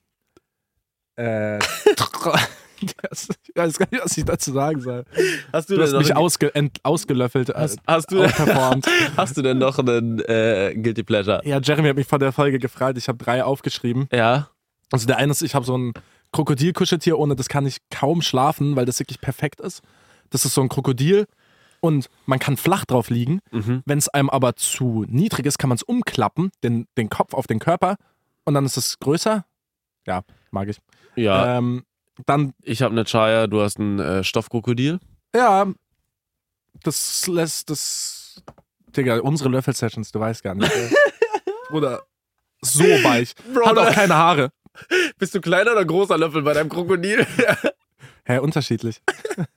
Ich weiß gar nicht, was ich dazu sagen soll. Hast Du hast mich ausgelöffelt, hast du outperformed. Hast du denn noch einen Guilty Pleasure? Ja, Jeremy hat mich vor der Folge gefragt. Ich habe 3 aufgeschrieben. Ja. Also der eine ist, ich habe so ein Krokodilkuscheltier, ohne das kann ich kaum schlafen, weil das wirklich perfekt ist. Das ist so ein Krokodil und man kann flach drauf liegen. Wenn es einem aber zu niedrig ist, kann man es umklappen, den Kopf auf den Körper und dann ist es größer. Ja, mag ich. Ja. Dann, Ich habe eine Chaya, du hast ein Stoffkrokodil. ja, das lässt das. Digga, unsere Löffel-Sessions, du weißt gar nicht. Bruder, so weich. Bro, Hat auch keine Haare. Bist du kleiner oder großer Löffel bei deinem Krokodil? Hä, unterschiedlich.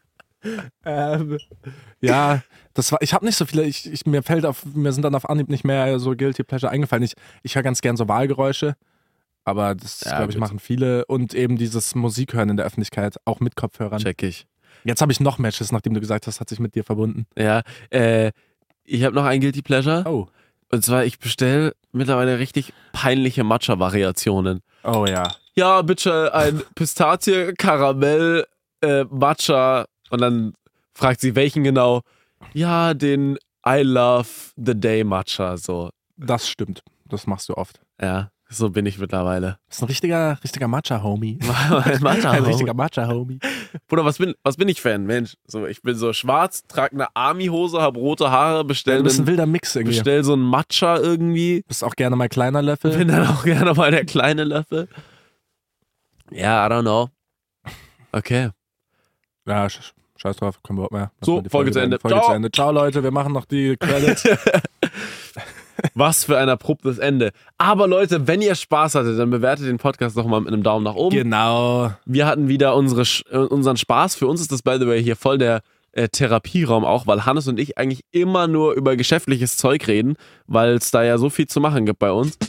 Ja, das war, ich habe nicht so viele, mir sind dann auf Anhieb nicht mehr so Guilty Pleasure eingefallen. Ich höre ganz gern so Wahlgeräusche, aber das, Ja, glaube ich, gut. machen viele und eben dieses Musik hören in der Öffentlichkeit, auch mit Kopfhörern. Check ich. Jetzt habe ich noch Matches, nachdem du gesagt hast, hat sich mit dir verbunden. Ja, ich habe noch ein Guilty Pleasure. Oh. Und zwar, ich bestelle mittlerweile richtig peinliche Matcha-Variationen. Oh ja. Ja, bitte ein Pistazie, Karamell, Matcha. Und dann fragt sie, welchen genau? Ja, den I Love the Day Matcha. So, Das stimmt. Das machst du oft. ja, so bin ich mittlerweile. Das ist ein richtiger Matcha-Homie. Ein Matcha, Ein richtiger Matcha-Homie. Bruder, was bin ich Fan? Mensch, so, ich bin so schwarz, trage eine Army-Hose, habe rote Haare, Du bist ein wilder Mix irgendwie. bestell so einen Matcha irgendwie. Bist auch gerne mal kleiner Löffel. Bin dann auch gerne mal der kleine Löffel. Ja, I don't know. Okay. Ja, scheiß drauf, können wir überhaupt mehr. Lass So, mal die Folge zu Ende. Folge Ciao. zu Ende. Ciao, Leute, wir machen noch die Credits. Was für ein abruptes Ende. Aber Leute, wenn ihr Spaß hattet, dann bewertet den Podcast doch mal mit einem Daumen nach oben. Genau. Wir hatten wieder unseren Spaß. Für uns ist das, by the way, hier voll der Therapieraum auch, weil Hannes und ich eigentlich immer nur über geschäftliches Zeug reden, weil es da ja so viel zu machen gibt bei uns.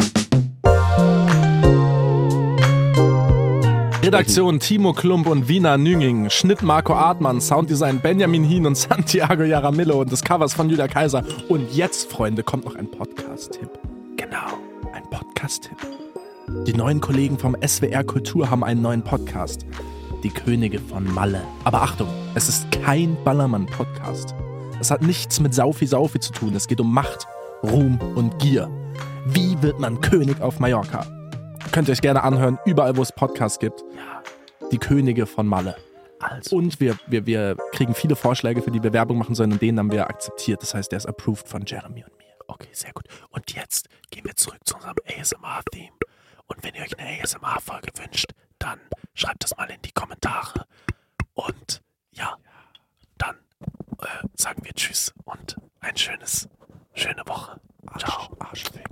Redaktion Timo Klump und Wiener Nünging, Schnitt Marco Artmann, Sounddesign Benjamin Hien und Santiago Jaramillo und des Covers von Julia Kaiser. Und jetzt, Freunde, kommt noch ein Podcast-Tipp. Genau, ein Podcast-Tipp. Die neuen Kollegen vom SWR Kultur haben einen neuen Podcast. Die Könige von Malle. Aber Achtung, es ist kein Ballermann-Podcast. Es hat nichts mit Saufi zu tun. Es geht um Macht, Ruhm und Gier. Wie wird man König auf Mallorca? Könnt ihr euch gerne anhören, überall wo es Podcasts gibt. Die Könige von Malle. Also. Und wir kriegen viele Vorschläge, für die wir Werbung machen sollen und den haben wir akzeptiert. Das heißt, der ist approved von Jeremy und mir. Okay, sehr gut. Und jetzt gehen wir zurück zu unserem ASMR-Theme. Und wenn ihr euch eine ASMR-Folge wünscht, dann schreibt das mal in die Kommentare. Und ja, dann sagen wir Tschüss und schöne Woche. Ciao. Arschfick.